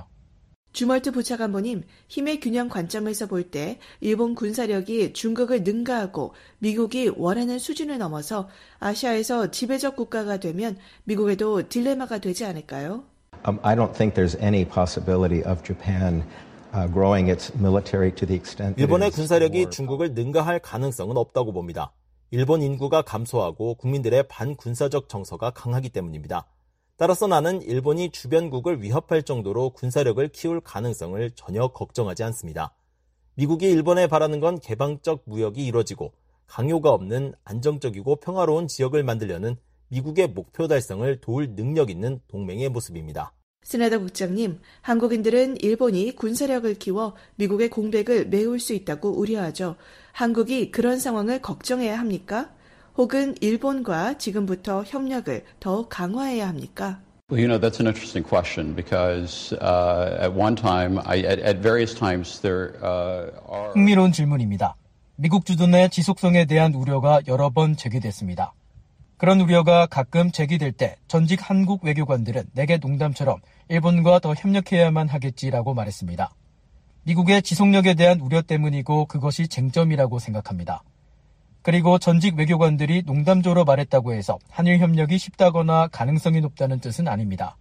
주멀트 부차관보님, 힘의 균형 관점에서 볼 때 일본 군사력이 중국을 능가하고 미국이 원하는 수준을 넘어서 아시아에서 지배적 국가가 되면 미국에도 딜레마가 되지 않을까요? I don't think there's any possibility of Japan growing its military to the extent. 일본의 군사력이 중국을 능가할 가능성은 없다고 봅니다. 일본 인구가 감소하고 국민들의 반군사적 정서가 강하기 때문입니다. 따라서 나는 일본이 주변국을 위협할 정도로 군사력을 키울 가능성을 전혀 걱정하지 않습니다. 미국이 일본에 바라는 건 개방적 무역이 이뤄지고 강요가 없는 안정적이고 평화로운 지역을 만들려는 미국의 목표 달성을 도울 능력 있는 동맹의 모습입니다. 스나더 국장님, 한국인들은 일본이 군사력을 키워 미국의 공백을 메울 수 있다고 우려하죠. 한국이 그런 상황을 걱정해야 합니까? 혹은 일본과 지금부터 협력을 더욱 강화해야 합니까? Well, that's an interesting question because at one time, at various times, there are. 흥미로운 질문입니다. 미국 주둔의 지속성에 대한 우려가 여러 번 제기됐습니다. 그런 우려가 가끔 제기될 때 전직 한국 외교관들은 내게 농담처럼 일본과 더 협력해야만 하겠지라고 말했습니다. 미국의 지속력에 대한 우려 때문이고 그것이 쟁점이라고 생각합니다. 그리고 전직 외교관들이 농담조로 말했다고 해서 한일 협력이 쉽다거나 가능성이 높다는 뜻은 아닙니다.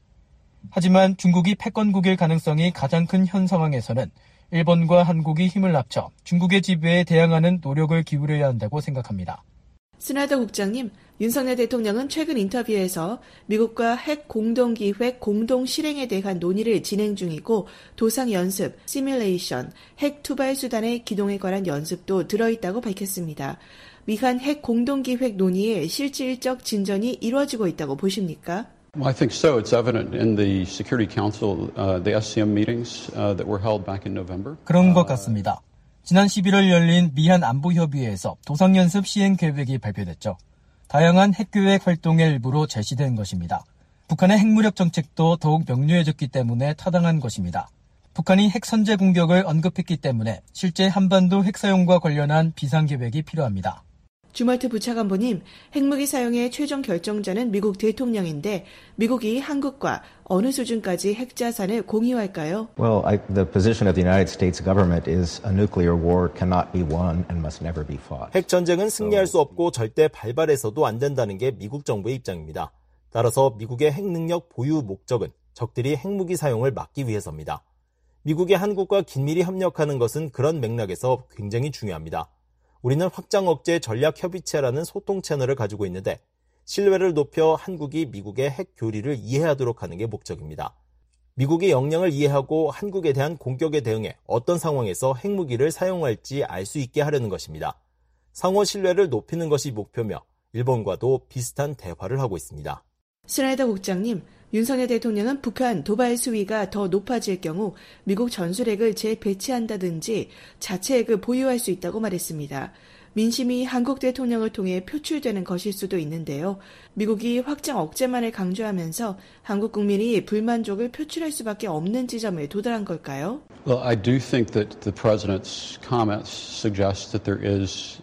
하지만 중국이 패권국일 가능성이 가장 큰 현 상황에서는 일본과 한국이 힘을 합쳐 중국의 지배에 대항하는 노력을 기울여야 한다고 생각합니다. 스나더 국장님, 윤석열 대통령은 최근 인터뷰에서 미국과 핵 공동기획 공동실행에 대한 논의를 진행 중이고 도상연습, 시뮬레이션, 핵 투발 수단의 기동에 관한 연습도 들어있다고 밝혔습니다. 미한 핵 공동기획 논의에 실질적 진전이 이루어지고 있다고 보십니까? Well, I think so. It's evident in the Security Council, the SCM meetings that were held back in November. 그런 것 같습니다. 지난 11월 열린 미한 안보협의회에서 도상연습 시행 계획이 발표됐죠. 다양한 핵교획 활동의 일부로 제시된 것입니다. 북한의 핵무력 정책도 더욱 명료해졌기 때문에 타당한 것입니다. 북한이 핵 선제 공격을 언급했기 때문에 실제 한반도 핵 사용과 관련한 비상계획이 필요합니다. 주멀트 부차관보님, 핵무기 사용의 최종 결정자는 미국 대통령인데 미국이 한국과 어느 수준까지 핵자산을 공유할까요? Well, the position of the United States government is a nuclear war cannot be won and must never be fought. 핵전쟁은 승리할 수 없고 절대 발발해서도 안 된다는 게 미국 정부의 입장입니다. 따라서 미국의 핵능력 보유 목적은 적들이 핵무기 사용을 막기 위해서입니다. 미국이 한국과 긴밀히 협력하는 것은 그런 맥락에서 굉장히 중요합니다. 우리는 확장 억제 전략 협의체라는 소통 채널을 가지고 있는데 신뢰를 높여 한국이 미국의 핵 교리를 이해하도록 하는 게 목적입니다. 미국의 역량을 이해하고 한국에 대한 공격에 대응해 어떤 상황에서 핵무기를 사용할지 알 수 있게 하려는 것입니다. 상호 신뢰를 높이는 것이 목표며 일본과도 비슷한 대화를 하고 있습니다. 스나이더 국장님, 윤석열 대통령은 북한 도발 수위가 더 높아질 경우 미국 전술핵을 재배치한다든지 자체 핵을 보유할 수 있다고 말했습니다. 민심이 한국 대통령을 통해 표출되는 것일 수도 있는데요. 미국이 확장 억제만을 강조하면서 한국 국민이 불만족을 표출할 수밖에 없는 지점에 도달한 걸까요? Well, I do think that the president's comments suggest that there is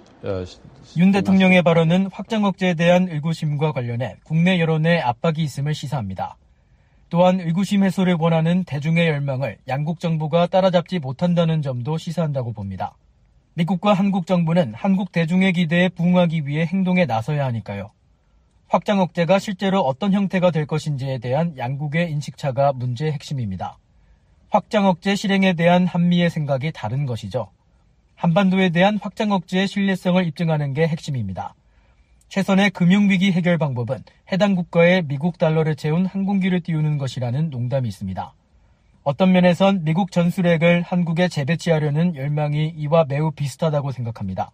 윤 대통령의 발언은 확장 억제에 대한 의구심과 관련해 국내 여론의 압박이 있음을 시사합니다. 또한 의구심 해소를 원하는 대중의 열망을 양국 정부가 따라잡지 못한다는 점도 시사한다고 봅니다. 미국과 한국 정부는 한국 대중의 기대에 부응하기 위해 행동에 나서야 하니까요. 확장 억제가 실제로 어떤 형태가 될 것인지에 대한 양국의 인식차가 문제의 핵심입니다. 확장 억제 실행에 대한 한미의 생각이 다른 것이죠. 한반도에 대한 확장 억제의 신뢰성을 입증하는 게 핵심입니다. 최선의 금융위기 해결 방법은 해당 국가에 미국 달러를 채운 항공기를 띄우는 것이라는 농담이 있습니다. 어떤 면에선 미국 전술핵을 한국에 재배치하려는 열망이 이와 매우 비슷하다고 생각합니다.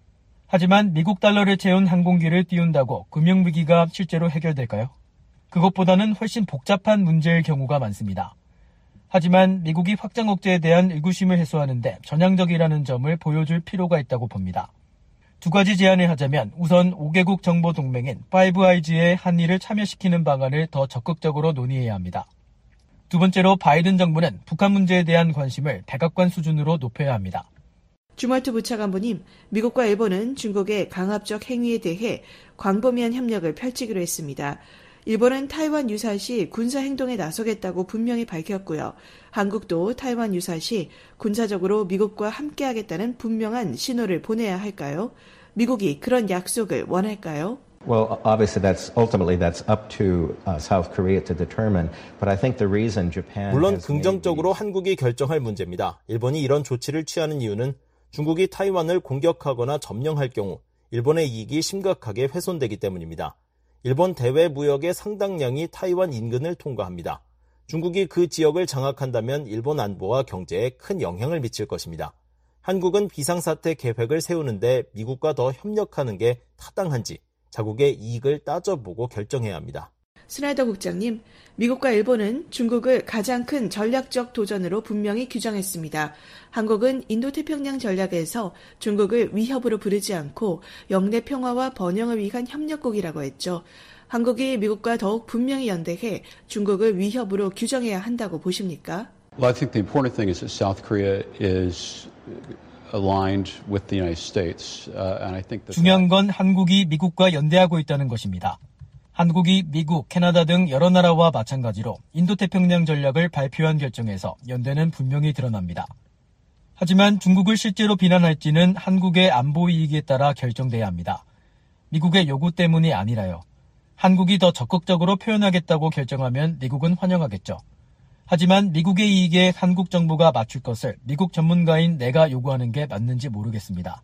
하지만 미국 달러를 채운 항공기를 띄운다고 금융위기가 실제로 해결될까요? 그것보다는 훨씬 복잡한 문제일 경우가 많습니다. 하지만 미국이 확장 억제에 대한 의구심을 해소하는데 전향적이라는 점을 보여줄 필요가 있다고 봅니다. 두 가지 제안을 하자면 우선 5개국 정보 동맹인 파이브 아이즈의 한일을 참여시키는 방안을 더 적극적으로 논의해야 합니다. 두 번째로 바이든 정부는 북한 문제에 대한 관심을 백악관 수준으로 높여야 합니다. 주멀트 부차관보님, 미국과 일본은 중국의 강압적 행위에 대해 광범위한 협력을 펼치기로 했습니다. 일본은 타이완 유사시 군사행동에 나서겠다고 분명히 밝혔고요. 한국도 타이완 유사시 군사적으로 미국과 함께하겠다는 분명한 신호를 보내야 할까요? 미국이 그런 약속을 원할까요? Well, obviously that's up to South Korea to determine. But I think the reason Japan 물론 긍정적으로 한국이 결정할 문제입니다. 일본이 이런 조치를 취하는 이유는 중국이 타이완을 공격하거나 점령할 경우 일본의 이익이 심각하게 훼손되기 때문입니다. 일본 대외 무역의 상당량이 타이완 인근을 통과합니다. 중국이 그 지역을 장악한다면 일본 안보와 경제에 큰 영향을 미칠 것입니다. 한국은 비상사태 계획을 세우는데 미국과 더 협력하는 게 타당한지 자국의 이익을 따져보고 결정해야 합니다. 스나이더 국장님, 미국과 일본은 중국을 가장 큰 전략적 도전으로 분명히 규정했습니다. 한국은 인도태평양 전략에서 중국을 위협으로 부르지 않고 영내 평화와 번영을 위한 협력국이라고 했죠. 한국이 미국과 더욱 분명히 연대해 중국을 위협으로 규정해야 한다고 보십니까? Well, I think the important thing is that South Korea is aligned with the United States, and I think that 중요한 건 한국이 미국과 연대하고 있다는 것입니다. 한국이 미국, 캐나다 등 여러 나라와 마찬가지로 인도태평양 전략을 발표한 결정에서 연대는 분명히 드러납니다. 하지만 중국을 실제로 비난할지는 한국의 안보 이익에 따라 결정돼야 합니다. 미국의 요구 때문이 아니라요. 한국이 더 적극적으로 표현하겠다고 결정하면 미국은 환영하겠죠. 하지만 미국의 이익에 한국 정부가 맞출 것을 미국 전문가인 내가 요구하는 게 맞는지 모르겠습니다.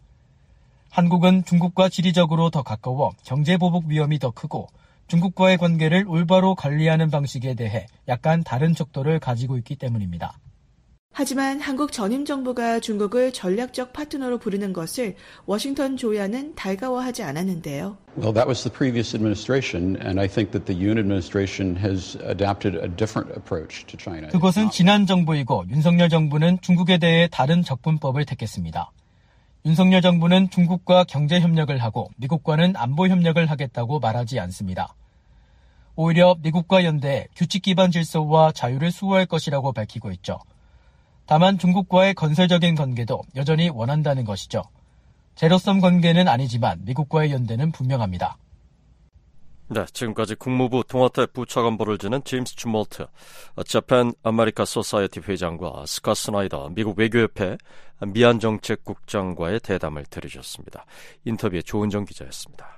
한국은 중국과 지리적으로 더 가까워 경제보복 위험이 더 크고 중국과의 관계를 올바로 관리하는 방식에 대해 약간 다른 척도를 가지고 있기 때문입니다. 하지만 한국 전임 정부가 중국을 전략적 파트너로 부르는 것을 워싱턴 조야는 달가워하지 않았는데요. Well, that was the previous administration, and I think that the Yoon administration has adapted a different approach to China. 그것은 지난 정부이고 윤석열 정부는 중국에 대해 다른 접근법을 택했습니다. 윤석열 정부는 중국과 경제 협력을 하고 미국과는 안보 협력을 하겠다고 말하지 않습니다. 오히려 미국과 연대해 규칙 기반 질서와 자유를 수호할 것이라고 밝히고 있죠. 다만 중국과의 건설적인 관계도 여전히 원한다는 것이죠. 제로섬 관계는 아니지만 미국과의 연대는 분명합니다. 네, 지금까지 국무부 통화태 부차관보를 지낸 제임스 주몰트, 재팬 아메리카 소사이어티 회장과 스캇 스나이더 미국 외교협회 미안정책국장과의 대담을 들으셨습니다. 인터뷰의 조은정 기자였습니다.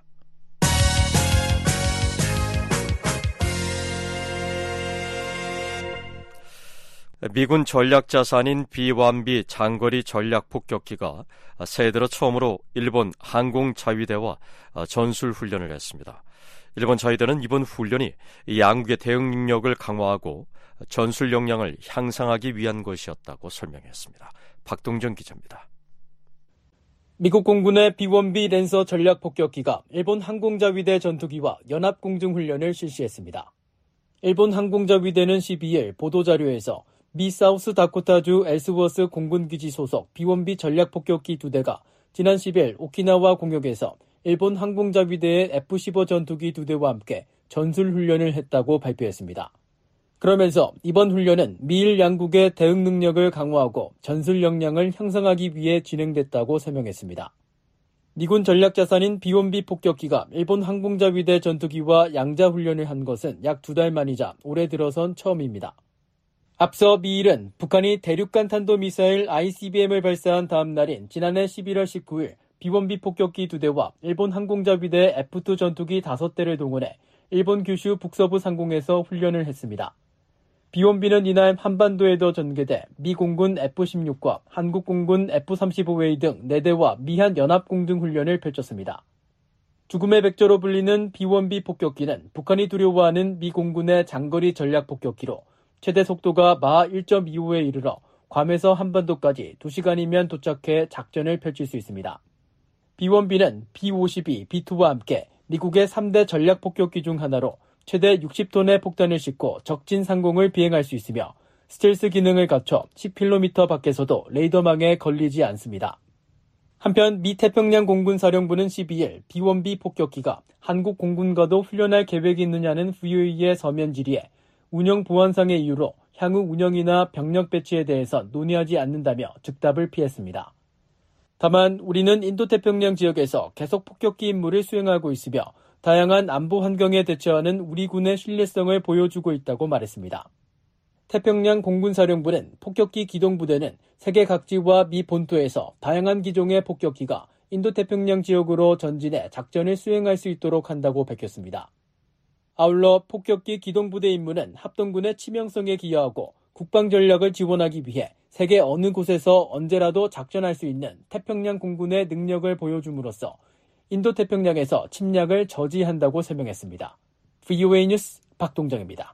미군 전략자산인 B-1B 장거리 전략폭격기가 새해 들어 처음으로 일본 항공자위대와 전술훈련을 했습니다. 일본 자위대는 이번 훈련이 양국의 대응 능력을 강화하고 전술 역량을 향상하기 위한 것이었다고 설명했습니다. 박동정 기자입니다. 미국 공군의 B-1B 랜서 전략폭격기가 일본 항공자위대 전투기와 연합공중훈련을 실시했습니다. 일본 항공자위대는 12일 보도자료에서 미 사우스 다코타주 엘스워스 공군기지 소속 B-1B 전략폭격기 2대가 지난 10일 오키나와 공역에서 일본 항공자위대의 F-15 전투기 2대와 함께 전술훈련을 했다고 발표했습니다. 그러면서 이번 훈련은 미일 양국의 대응 능력을 강화하고 전술 역량을 형성하기 위해 진행됐다고 설명했습니다. 미군 전략자산인 B-1B 폭격기가 일본 항공자위대 전투기와 양자훈련을 한 것은 약 2달 만이자 올해 들어선 처음입니다. 앞서 미일은 북한이 대륙간 탄도미사일 ICBM을 발사한 다음 날인 지난해 11월 19일 B-1B 폭격기 2대와 일본 항공자위대 F-2 전투기 5대를 동원해 일본 규슈 북서부 상공에서 훈련을 했습니다. B-1B는 이날 한반도에도 전개돼 미 공군 F-16과 한국 공군 F-35A 등 4대와 미한 연합공중훈련을 펼쳤습니다. 죽음의 백조로 불리는 B-1B 폭격기는 북한이 두려워하는 미 공군의 장거리 전략 폭격기로 최대 속도가 마하 1.25에 이르러 괌에서 한반도까지 2시간이면 도착해 작전을 펼칠 수 있습니다. B-1B는 B-52, B-2와 함께 미국의 3대 전략 폭격기 중 하나로 최대 60톤의 폭탄을 싣고 적진 상공을 비행할 수 있으며 스텔스 기능을 갖춰 10km 밖에서도 레이더망에 걸리지 않습니다. 한편 미 태평양 공군사령부는 12일 B-1B 폭격기가 한국 공군과도 훈련할 계획이 있느냐는 VOA의 서면 질의에 운영 보안상의 이유로 향후 운영이나 병력 배치에 대해선 논의하지 않는다며 즉답을 피했습니다. 다만 우리는 인도태평양 지역에서 계속 폭격기 임무를 수행하고 있으며 다양한 안보 환경에 대처하는 우리 군의 신뢰성을 보여주고 있다고 말했습니다. 태평양 공군사령부는 폭격기 기동부대는 세계 각지와 미 본토에서 다양한 기종의 폭격기가 인도태평양 지역으로 전진해 작전을 수행할 수 있도록 한다고 밝혔습니다. 아울러 폭격기 기동부대 임무는 합동군의 치명성에 기여하고 국방 전략을 지원하기 위해 세계 어느 곳에서 언제라도 작전할 수 있는 태평양 공군의 능력을 보여줌으로써 인도태평양에서 침략을 저지한다고 설명했습니다. VOA 뉴스 박동정입니다.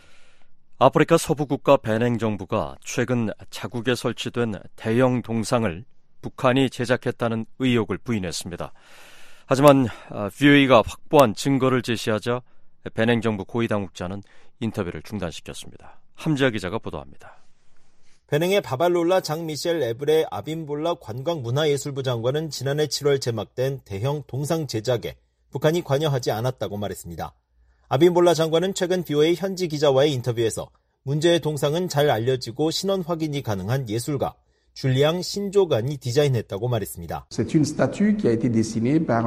아프리카 서부국가 베냉 정부가 최근 자국에 설치된 대형 동상을 북한이 제작했다는 의혹을 부인했습니다. 하지만 VOA가 확보한 증거를 제시하자 베냉 정부 고위 당국자는 인터뷰를 중단시켰습니다. 함지아 기자가 보도합니다. 베냉의 바발롤라 장미셸 에브레 아빈볼라 관광문화예술부 장관은 지난해 7월 제막된 대형 동상 제작에 북한이 관여하지 않았다고 말했습니다. 아빈볼라 장관은 최근 VOA 현지 기자와의 인터뷰에서 문제의 동상은 잘 알려지고 신원 확인이 가능한 예술가 줄리앙 신조간이 디자인했다고 말했습니다. C'est une statue qui a été dessinée par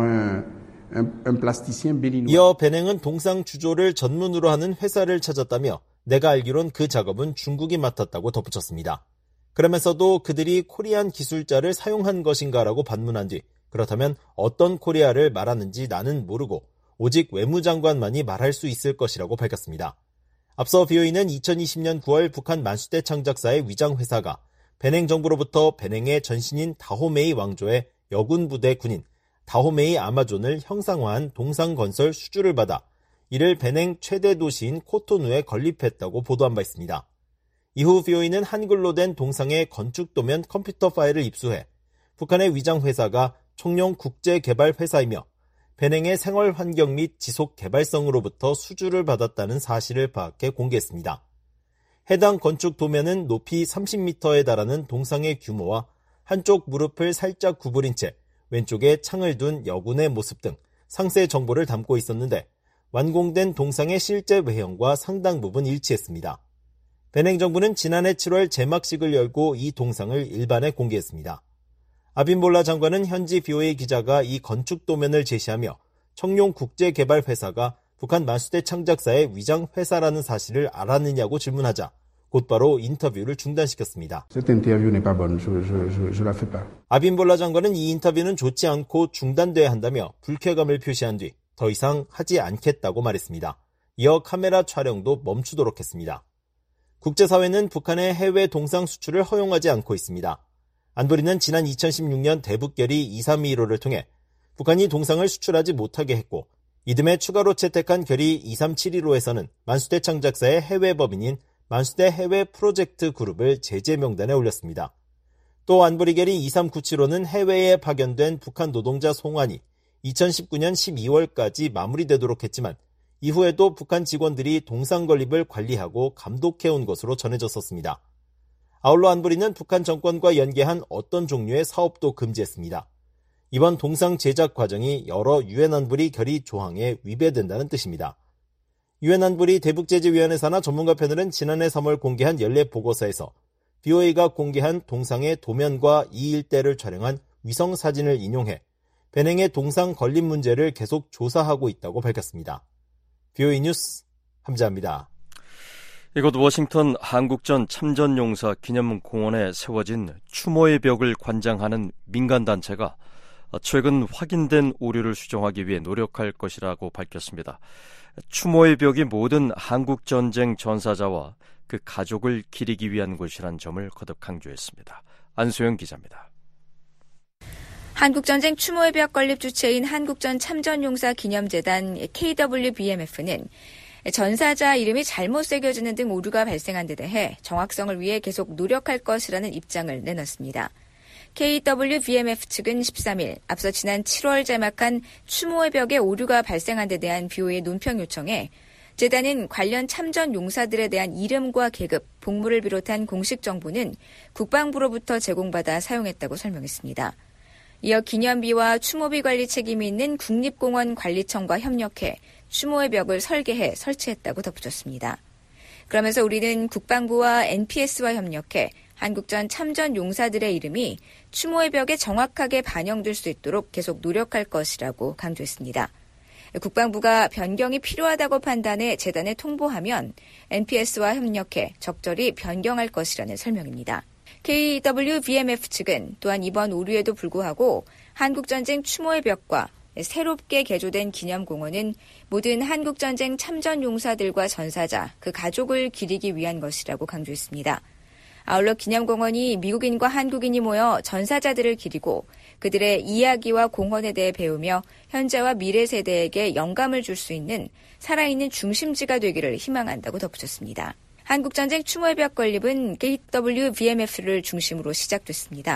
un plasticien béninois. 이어 베냉은 동상 주조를 전문으로 하는 회사를 찾았다며 내가 알기론 그 작업은 중국이 맡았다고 덧붙였습니다. 그러면서도 그들이 코리안 기술자를 사용한 것인가라고 반문한 뒤 그렇다면 어떤 코리아를 말하는지 나는 모르고 오직 외무장관만이 말할 수 있을 것이라고 밝혔습니다. 앞서 VOA는 2020년 9월 북한 만수대 창작사의 위장회사가 베냉 정부로부터 베냉의 전신인 다호메이 왕조의 여군부대 군인 다호메이 아마존을 형상화한 동상 건설 수주를 받아 이를 베냉 최대 도시인 코토누에 건립했다고 보도한 바 있습니다. 이후 BOE는 한글로 된 동상의 건축도면 컴퓨터 파일을 입수해 북한의 위장회사가 청룡 국제개발회사이며 배냉의 생활환경 및 지속개발성으로부터 수주를 받았다는 사실을 파악해 공개했습니다. 해당 건축 도면은 높이 30m에 달하는 동상의 규모와 한쪽 무릎을 살짝 구부린 채 왼쪽에 창을 둔 여군의 모습 등 상세 정보를 담고 있었는데 완공된 동상의 실제 외형과 상당 부분 일치했습니다. 배냉 정부는 지난해 7월 제막식을 열고 이 동상을 일반에 공개했습니다. 아빈볼라 장관은 현지 BOA 기자가 이 건축 도면을 제시하며 청룡 국제개발회사가 북한 만수대 창작사의 위장회사라는 사실을 알았느냐고 질문하자 곧바로 인터뷰를 중단시켰습니다. 아빈볼라 장관은 이 인터뷰는 좋지 않고 중단돼야 한다며 불쾌감을 표시한 뒤 더 이상 하지 않겠다고 말했습니다. 이어 카메라 촬영도 멈추도록 했습니다. 국제사회는 북한의 해외 동상 수출을 허용하지 않고 있습니다. 안보리는 지난 2016년 대북결의 2325를 통해 북한이 동상을 수출하지 못하게 했고 이듬해 추가로 채택한 결의 23715에서는 만수대 창작사의 해외 법인인 만수대 해외 프로젝트 그룹을 제재 명단에 올렸습니다. 또 안보리 결의 23975는 해외에 파견된 북한 노동자 송환이 2019년 12월까지 마무리되도록 했지만 이후에도 북한 직원들이 동상 건립을 관리하고 감독해온 것으로 전해졌었습니다. 아울러 안보리는 북한 정권과 연계한 어떤 종류의 사업도 금지했습니다. 이번 동상 제작 과정이 여러 유엔 안보리 결의 조항에 위배된다는 뜻입니다. 유엔 안보리 대북제재위원회 산하 전문가 패널은 지난해 3월 공개한 연례 보고서에서 BOA가 공개한 동상의 도면과 이 일대를 촬영한 위성 사진을 인용해 배냉의 동상 건립 문제를 계속 조사하고 있다고 밝혔습니다. BOA 뉴스 함자합니다. 이곳 워싱턴 한국전 참전용사 기념공원에 세워진 추모의 벽을 관장하는 민간단체가 최근 확인된 오류를 수정하기 위해 노력할 것이라고 밝혔습니다. 추모의 벽이 모든 한국전쟁 전사자와 그 가족을 기리기 위한 곳이란 점을 거듭 강조했습니다. 안소영 기자입니다. 한국전쟁 추모의 벽 건립 주체인 한국전 참전용사 기념재단 KWBMF는 전사자 이름이 잘못 새겨지는 등 오류가 발생한 데 대해 정확성을 위해 계속 노력할 것이라는 입장을 내놨습니다. KWBMF 측은 13일 앞서 지난 7월 제막한 추모의 벽에 오류가 발생한 데 대한 BOA의 논평 요청에 재단은 관련 참전 용사들에 대한 이름과 계급, 복무를 비롯한 공식 정보는 국방부로부터 제공받아 사용했다고 설명했습니다. 이어 기념비와 추모비 관리 책임이 있는 국립공원관리청과 협력해 추모의 벽을 설계해 설치했다고 덧붙였습니다. 그러면서 우리는 국방부와 NPS와 협력해 한국전 참전 용사들의 이름이 추모의 벽에 정확하게 반영될 수 있도록 계속 노력할 것이라고 강조했습니다. 국방부가 변경이 필요하다고 판단해 재단에 통보하면 NPS와 협력해 적절히 변경할 것이라는 설명입니다. KWBMF 측은 또한 이번 오류에도 불구하고 한국전쟁 추모의 벽과 새롭게 개조된 기념공원은 모든 한국전쟁 참전 용사들과 전사자, 그 가족을 기리기 위한 것이라고 강조했습니다. 아울러 기념공원이 미국인과 한국인이 모여 전사자들을 기리고 그들의 이야기와 공헌에 대해 배우며 현재와 미래 세대에게 영감을 줄 수 있는 살아있는 중심지가 되기를 희망한다고 덧붙였습니다. 한국전쟁 추모의 벽 건립은 KWBMF를 중심으로 시작됐습니다.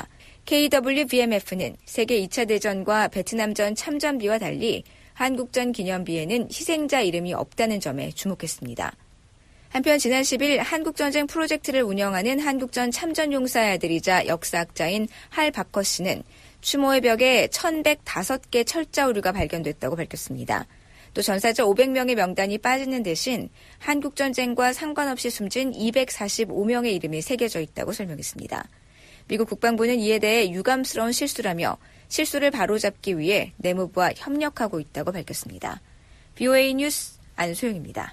KWBMF는 세계 2차 대전과 베트남전 참전비와 달리 한국전 기념비에는 희생자 이름이 없다는 점에 주목했습니다. 한편 지난 10일 한국전쟁 프로젝트를 운영하는 한국전 참전용사의 아들이자 역사학자인 할 바커 씨는 추모의 벽에 1105개 철자 오류가 발견됐다고 밝혔습니다. 또 전사자 500명의 명단이 빠지는 대신 한국전쟁과 상관없이 숨진 245명의 이름이 새겨져 있다고 설명했습니다. 미국 국방부는 이에 대해 유감스러운 실수라며 실수를 바로잡기 위해 내무부와 협력하고 있다고 밝혔습니다. BOA 뉴스 안소영입니다.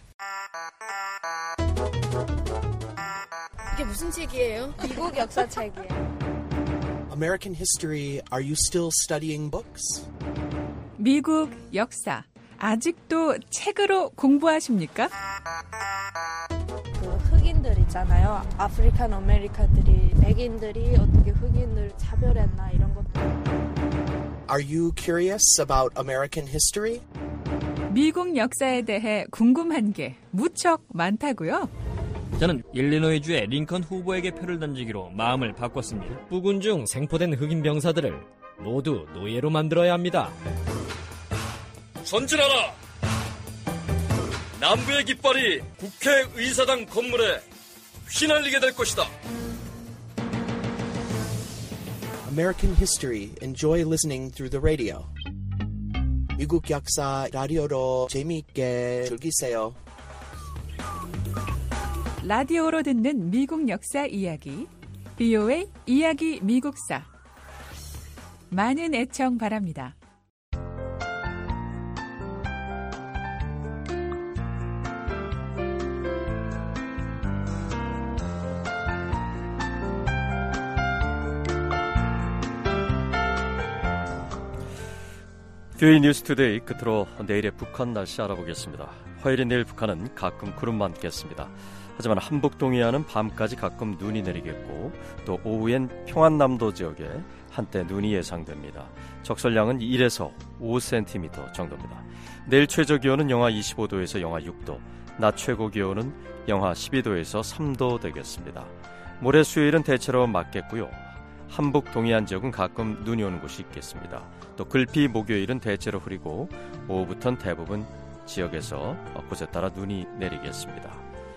이게 무슨 책이에요? 미국 역사책이에요. American history, are you still studying books? 미국 역사, 아직도 책으로 공부하십니까? 그 흑인들 있잖아요. 아프리칸 아메리카들이 백인들이 어떻게 흑인을 차별했나 이런 것도. Are you curious about American history? 미국 역사에 대해 궁금한 게 무척 많다고요? 저는 일리노이주의 링컨 후보에게 표를 던지기로 마음을 바꿨습니다. 부군 중 생포된 흑인 병사들을 모두 노예로 만들어야 합니다. 전진하라! 남부의 깃발이 국회의사당 건물에 휘날리게 될 것이다. American history. Enjoy listening through the radio. 미국 역사 라디오로 재미있게 즐기세요. 라디오로 듣는 미국 역사 이야기, VOA 이야기 미국사. 많은 애청 바랍니다. VOA 뉴스투데이 끝으로 내일의 북한 날씨 알아보겠습니다. 화요일인 내일 북한은 가끔 구름 많겠습니다. 하지만 한북 동해안은 밤까지 가끔 눈이 내리겠고 또 오후엔 평안남도 지역에 한때 눈이 예상됩니다. 적설량은 1에서 5cm 정도입니다. 내일 최저 기온은 영하 25도에서 영하 6도, 낮 최고 기온은 영하 12도에서 3도 되겠습니다. 모레 수요일은 대체로 맑겠고요. 한북 동해안 지역은 가끔 눈이 오는 곳이 있겠습니다. 또 글피 목요일은 대체로 흐리고 오후부터는 대부분 지역에서 곳에 따라 눈이 내리겠습니다.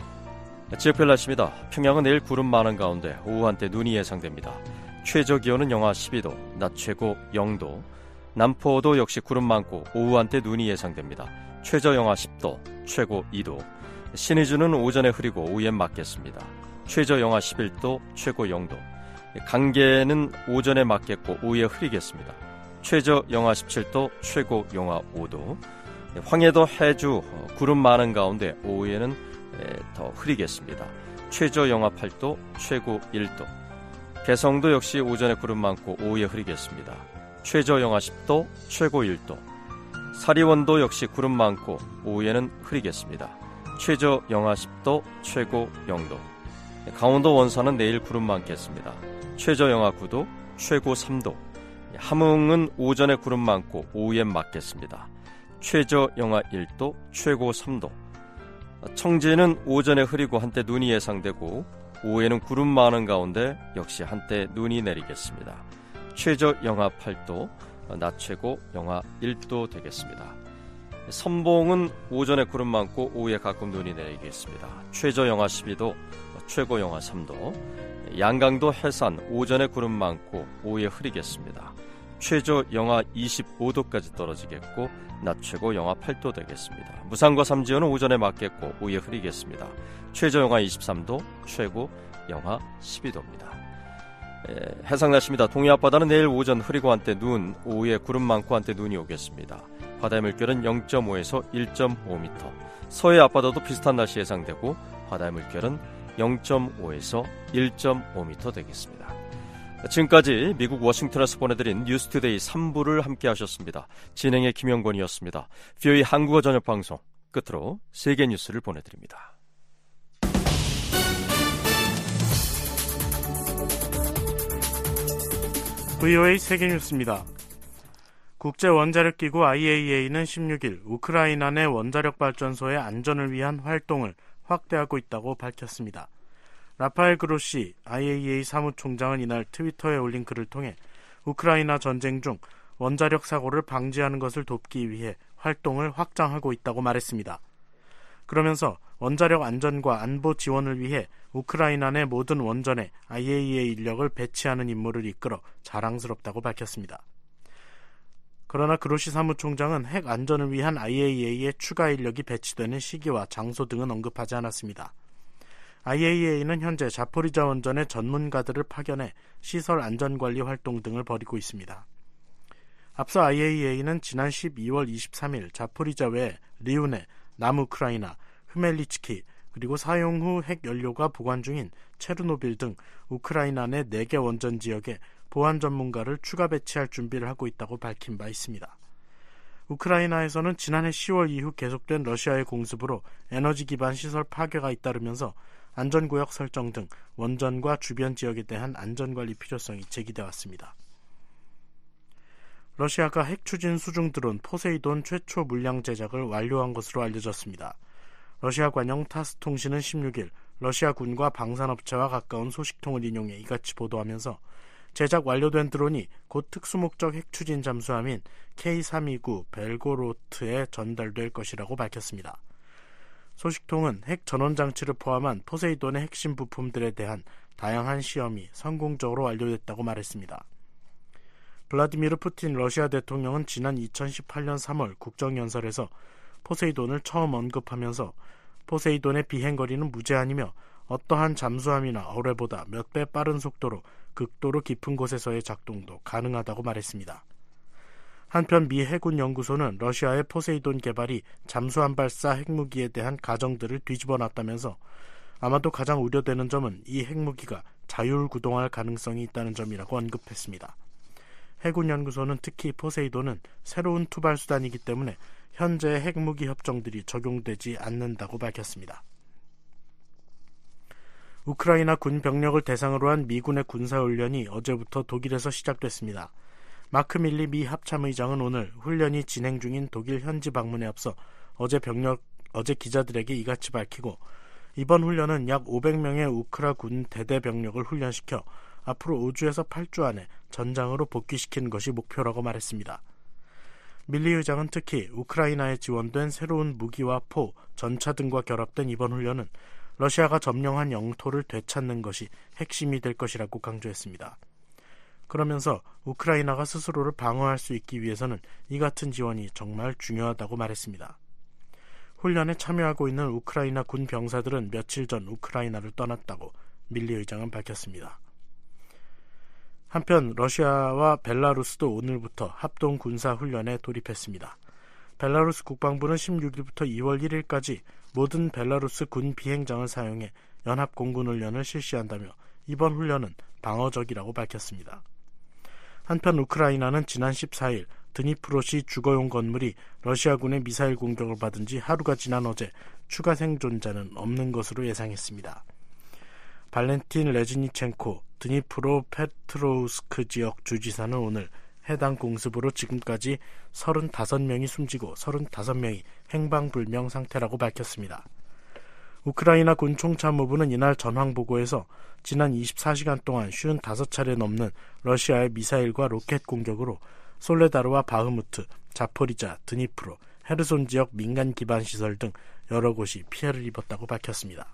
지역별 날씨입니다. 평양은 내일 구름 많은 가운데 오후 한때 눈이 예상됩니다. 최저 기온은 영하 12도, 낮 최고 0도. 남포도 역시 구름 많고 오후 한때 눈이 예상됩니다. 최저 영하 10도, 최고 2도. 신의주는 오전에 흐리고 오후엔 맑겠습니다. 최저 영하 11도, 최고 0도. 강계는 오전에 맑겠고 오후에 흐리겠습니다. 최저 영하 17도, 최고 영하 5도. 황해도 해주 구름 많은 가운데 오후에는 더 흐리겠습니다. 최저 영하 8도, 최고 1도. 개성도 역시 오전에 구름 많고 오후에 흐리겠습니다. 최저 영하 10도, 최고 1도. 사리원도 역시 구름 많고 오후에는 흐리겠습니다. 최저 영하 10도, 최고 0도. 강원도 원산은 내일 구름 많겠습니다. 최저 영하 9도, 최고 3도. 함흥은 오전에 구름 많고 오후엔 맑겠습니다. 최저 영하 1도, 최고 3도. 청진은 오전에 흐리고 한때 눈이 예상되고 오후에는 구름 많은 가운데 역시 한때 눈이 내리겠습니다. 최저 영하 8도, 낮 최고 영하 1도 되겠습니다. 선봉은 오전에 구름 많고 오후에 가끔 눈이 내리겠습니다. 최저 영하 12도, 최고 영하 3도. 양강도 해산 오전에 구름 많고 오후에 흐리겠습니다. 최저 영하 25도까지 떨어지겠고 낮 최고 영하 8도 되겠습니다. 무산과 삼지연은 오전에 맑겠고 오후에 흐리겠습니다. 최저 영하 23도, 최고 영하 12도입니다. 해상 날씨입니다. 동해 앞바다는 내일 오전 흐리고 한때 눈, 오후에 구름 많고 한때 눈이 오겠습니다. 바다의 물결은 0.5에서 1.5m. 서해 앞바다도 비슷한 날씨 예상되고 바다의 물결은 0.5에서 1.5m 되겠습니다. 지금까지 미국 워싱턴에서 보내드린 뉴스투데이 3부를 함께 하셨습니다. 진행의 김영권이었습니다. VOA 한국어 저녁 방송 끝으로 세계 뉴스를 보내드립니다. VOA 세계 뉴스입니다. 국제원자력기구 IAEA는 16일 우크라이나 내 원자력 발전소의 안전을 위한 활동을 확대하고 있다고 밝혔습니다. 라파엘 그로시 IAEA 사무총장은 이날 트위터에 올린 글을 통해 우크라이나 전쟁 중 원자력 사고를 방지하는 것을 돕기 위해 활동을 확장하고 있다고 말했습니다. 그러면서 원자력 안전과 안보 지원을 위해 우크라이나 내 모든 원전에 IAEA 인력을 배치하는 임무를 이끌어 자랑스럽다고 밝혔습니다. 그러나 그로시 사무총장은 핵 안전을 위한 IAEA의 추가 인력이 배치되는 시기와 장소 등은 언급하지 않았습니다. IAEA는 현재 자포리자 원전의 전문가들을 파견해 시설 안전관리 활동 등을 벌이고 있습니다. 앞서 IAEA는 지난 12월 23일 자포리자 외 리우네, 남우크라이나, 흐멜리츠키, 그리고 사용 후 핵연료가 보관 중인 체르노빌 등 우크라이나 내 4개 원전 지역에 보안 전문가를 추가 배치할 준비를 하고 있다고 밝힌 바 있습니다. 우크라이나에서는 지난해 10월 이후 계속된 러시아의 공습으로 에너지 기반 시설 파괴가 잇따르면서 안전구역 설정 등 원전과 주변 지역에 대한 안전관리 필요성이 제기돼 왔습니다. 러시아가 핵 추진 수중 드론 포세이돈 최초 물량 제작을 완료한 것으로 알려졌습니다. 러시아 관영 타스 통신은 16일 러시아 군과 방산업체와 가까운 소식통을 인용해 이같이 보도하면서 제작 완료된 드론이 곧 특수목적 핵추진 잠수함인 K-329 벨고로트에 전달될 것이라고 밝혔습니다. 소식통은 핵 전원장치를 포함한 포세이돈의 핵심 부품들에 대한 다양한 시험이 성공적으로 완료됐다고 말했습니다. 블라디미르 푸틴 러시아 대통령은 지난 2018년 3월 국정연설에서 포세이돈을 처음 언급하면서 포세이돈의 비행거리는 무제한이며 어떠한 잠수함이나 어뢰보다 몇 배 빠른 속도로 극도로 깊은 곳에서의 작동도 가능하다고 말했습니다. 한편 미 해군 연구소는 러시아의 포세이돈 개발이 잠수함 발사 핵무기에 대한 가정들을 뒤집어 놨다면서 아마도 가장 우려되는 점은 이 핵무기가 자율구동할 가능성이 있다는 점이라고 언급했습니다. 해군 연구소는 특히 포세이돈은 새로운 투발 수단이기 때문에 현재 핵무기 협정들이 적용되지 않는다고 밝혔습니다. 우크라이나 군 병력을 대상으로 한 미군의 군사훈련이 어제부터 독일에서 시작됐습니다. 마크 밀리 미 합참의장은 오늘 훈련이 진행 중인 독일 현지 방문에 앞서 어제 기자들에게 이같이 밝히고 이번 훈련은 약 500명의 우크라 군 대대 병력을 훈련시켜 앞으로 5주에서 8주 안에 전장으로 복귀시키는 것이 목표라고 말했습니다. 밀리 의장은 특히 우크라이나에 지원된 새로운 무기와 포, 전차 등과 결합된 이번 훈련은 러시아가 점령한 영토를 되찾는 것이 핵심이 될 것이라고 강조했습니다. 그러면서 우크라이나가 스스로를 방어할 수 있기 위해서는 이 같은 지원이 정말 중요하다고 말했습니다. 훈련에 참여하고 있는 우크라이나 군 병사들은 며칠 전 우크라이나를 떠났다고 밀리 의장은 밝혔습니다. 한편 러시아와 벨라루스도 오늘부터 합동 군사훈련에 돌입했습니다. 벨라루스 국방부는 16일부터 2월 1일까지 모든 벨라루스 군 비행장을 사용해 연합공군훈련을 실시한다며 이번 훈련은 방어적이라고 밝혔습니다. 한편 우크라이나는 지난 14일 드니프로시 주거용 건물이 러시아군의 미사일 공격을 받은 지 하루가 지난 어제 추가 생존자는 없는 것으로 예상했습니다. 발렌틴 레즈니첸코 드니프로 페트로우스크 지역 주지사는 오늘 해당 공습으로 지금까지 35명이 숨지고 35명이 행방불명 상태라고 밝혔습니다. 우크라이나 군 총참모부는 이날 전황보고에서 지난 24시간 동안 55차례 넘는 러시아의 미사일과 로켓 공격으로 솔레다르와 바흐무트, 자포리자, 드니프로, 헤르손 지역 민간 기반 시설 등 여러 곳이 피해를 입었다고 밝혔습니다.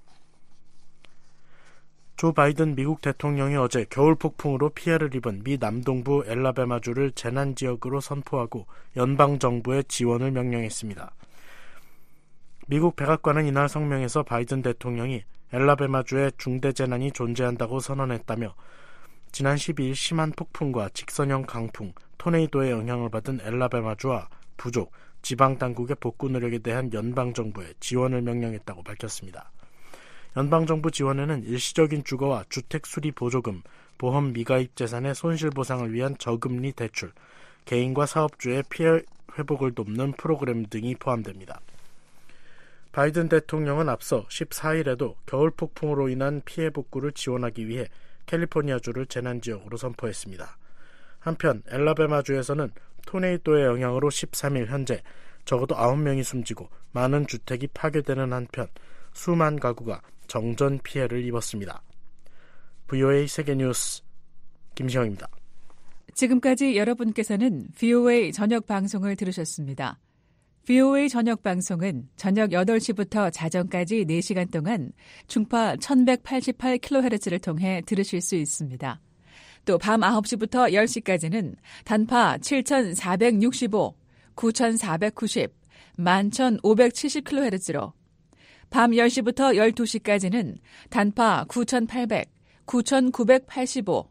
조 바이든 미국 대통령이 어제 겨울 폭풍으로 피해를 입은 미 남동부 엘라베마주를 재난지역으로 선포하고 연방정부에 지원을 명령했습니다. 미국 백악관은 이날 성명에서 바이든 대통령이 엘라베마주에 중대재난이 존재한다고 선언했다며 지난 12일 심한 폭풍과 직선형 강풍, 토네이도의 영향을 받은 엘라베마주와 부족, 지방당국의 복구 노력에 대한 연방정부에 지원을 명령했다고 밝혔습니다. 연방정부 지원에는 일시적인 주거와 주택수리보조금, 보험 미가입 재산의 손실보상을 위한 저금리 대출, 개인과 사업주의 피해 회복을 돕는 프로그램 등이 포함됩니다. 바이든 대통령은 앞서 14일에도 겨울 폭풍으로 인한 피해 복구를 지원하기 위해 캘리포니아주를 재난지역으로 선포했습니다. 한편 엘라베마주에서는 토네이도의 영향으로 13일 현재 적어도 9명이 숨지고 많은 주택이 파괴되는 한편 수만 가구가 정전 피해를 입었습니다. VOA 세계뉴스 김시영입니다. 지금까지 여러분께서는 VOA 저녁 방송을 들으셨습니다. VOA 저녁 방송은 저녁 8시부터 자정까지 4시간 동안 중파 1188kHz를 통해 들으실 수 있습니다. 또 밤 9시부터 10시까지는 단파 7465, 9490, 11570kHz로 밤 10시부터 12시까지는 단파 9800, 9985,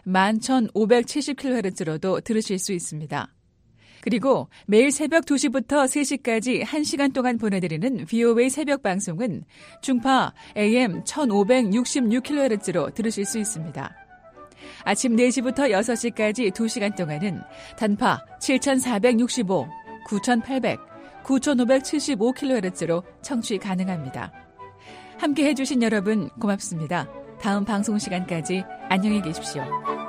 11570kHz로도 들으실 수 있습니다. 그리고 매일 새벽 2시부터 3시까지 1시간 동안 보내드리는 VOA 새벽 방송은 중파 AM 1566kHz로 들으실 수 있습니다. 아침 4시부터 6시까지 2시간 동안은 단파 7465, 9800, 9575kHz로 청취 가능합니다. 함께 해주신 여러분 고맙습니다. 다음 방송 시간까지 안녕히 계십시오.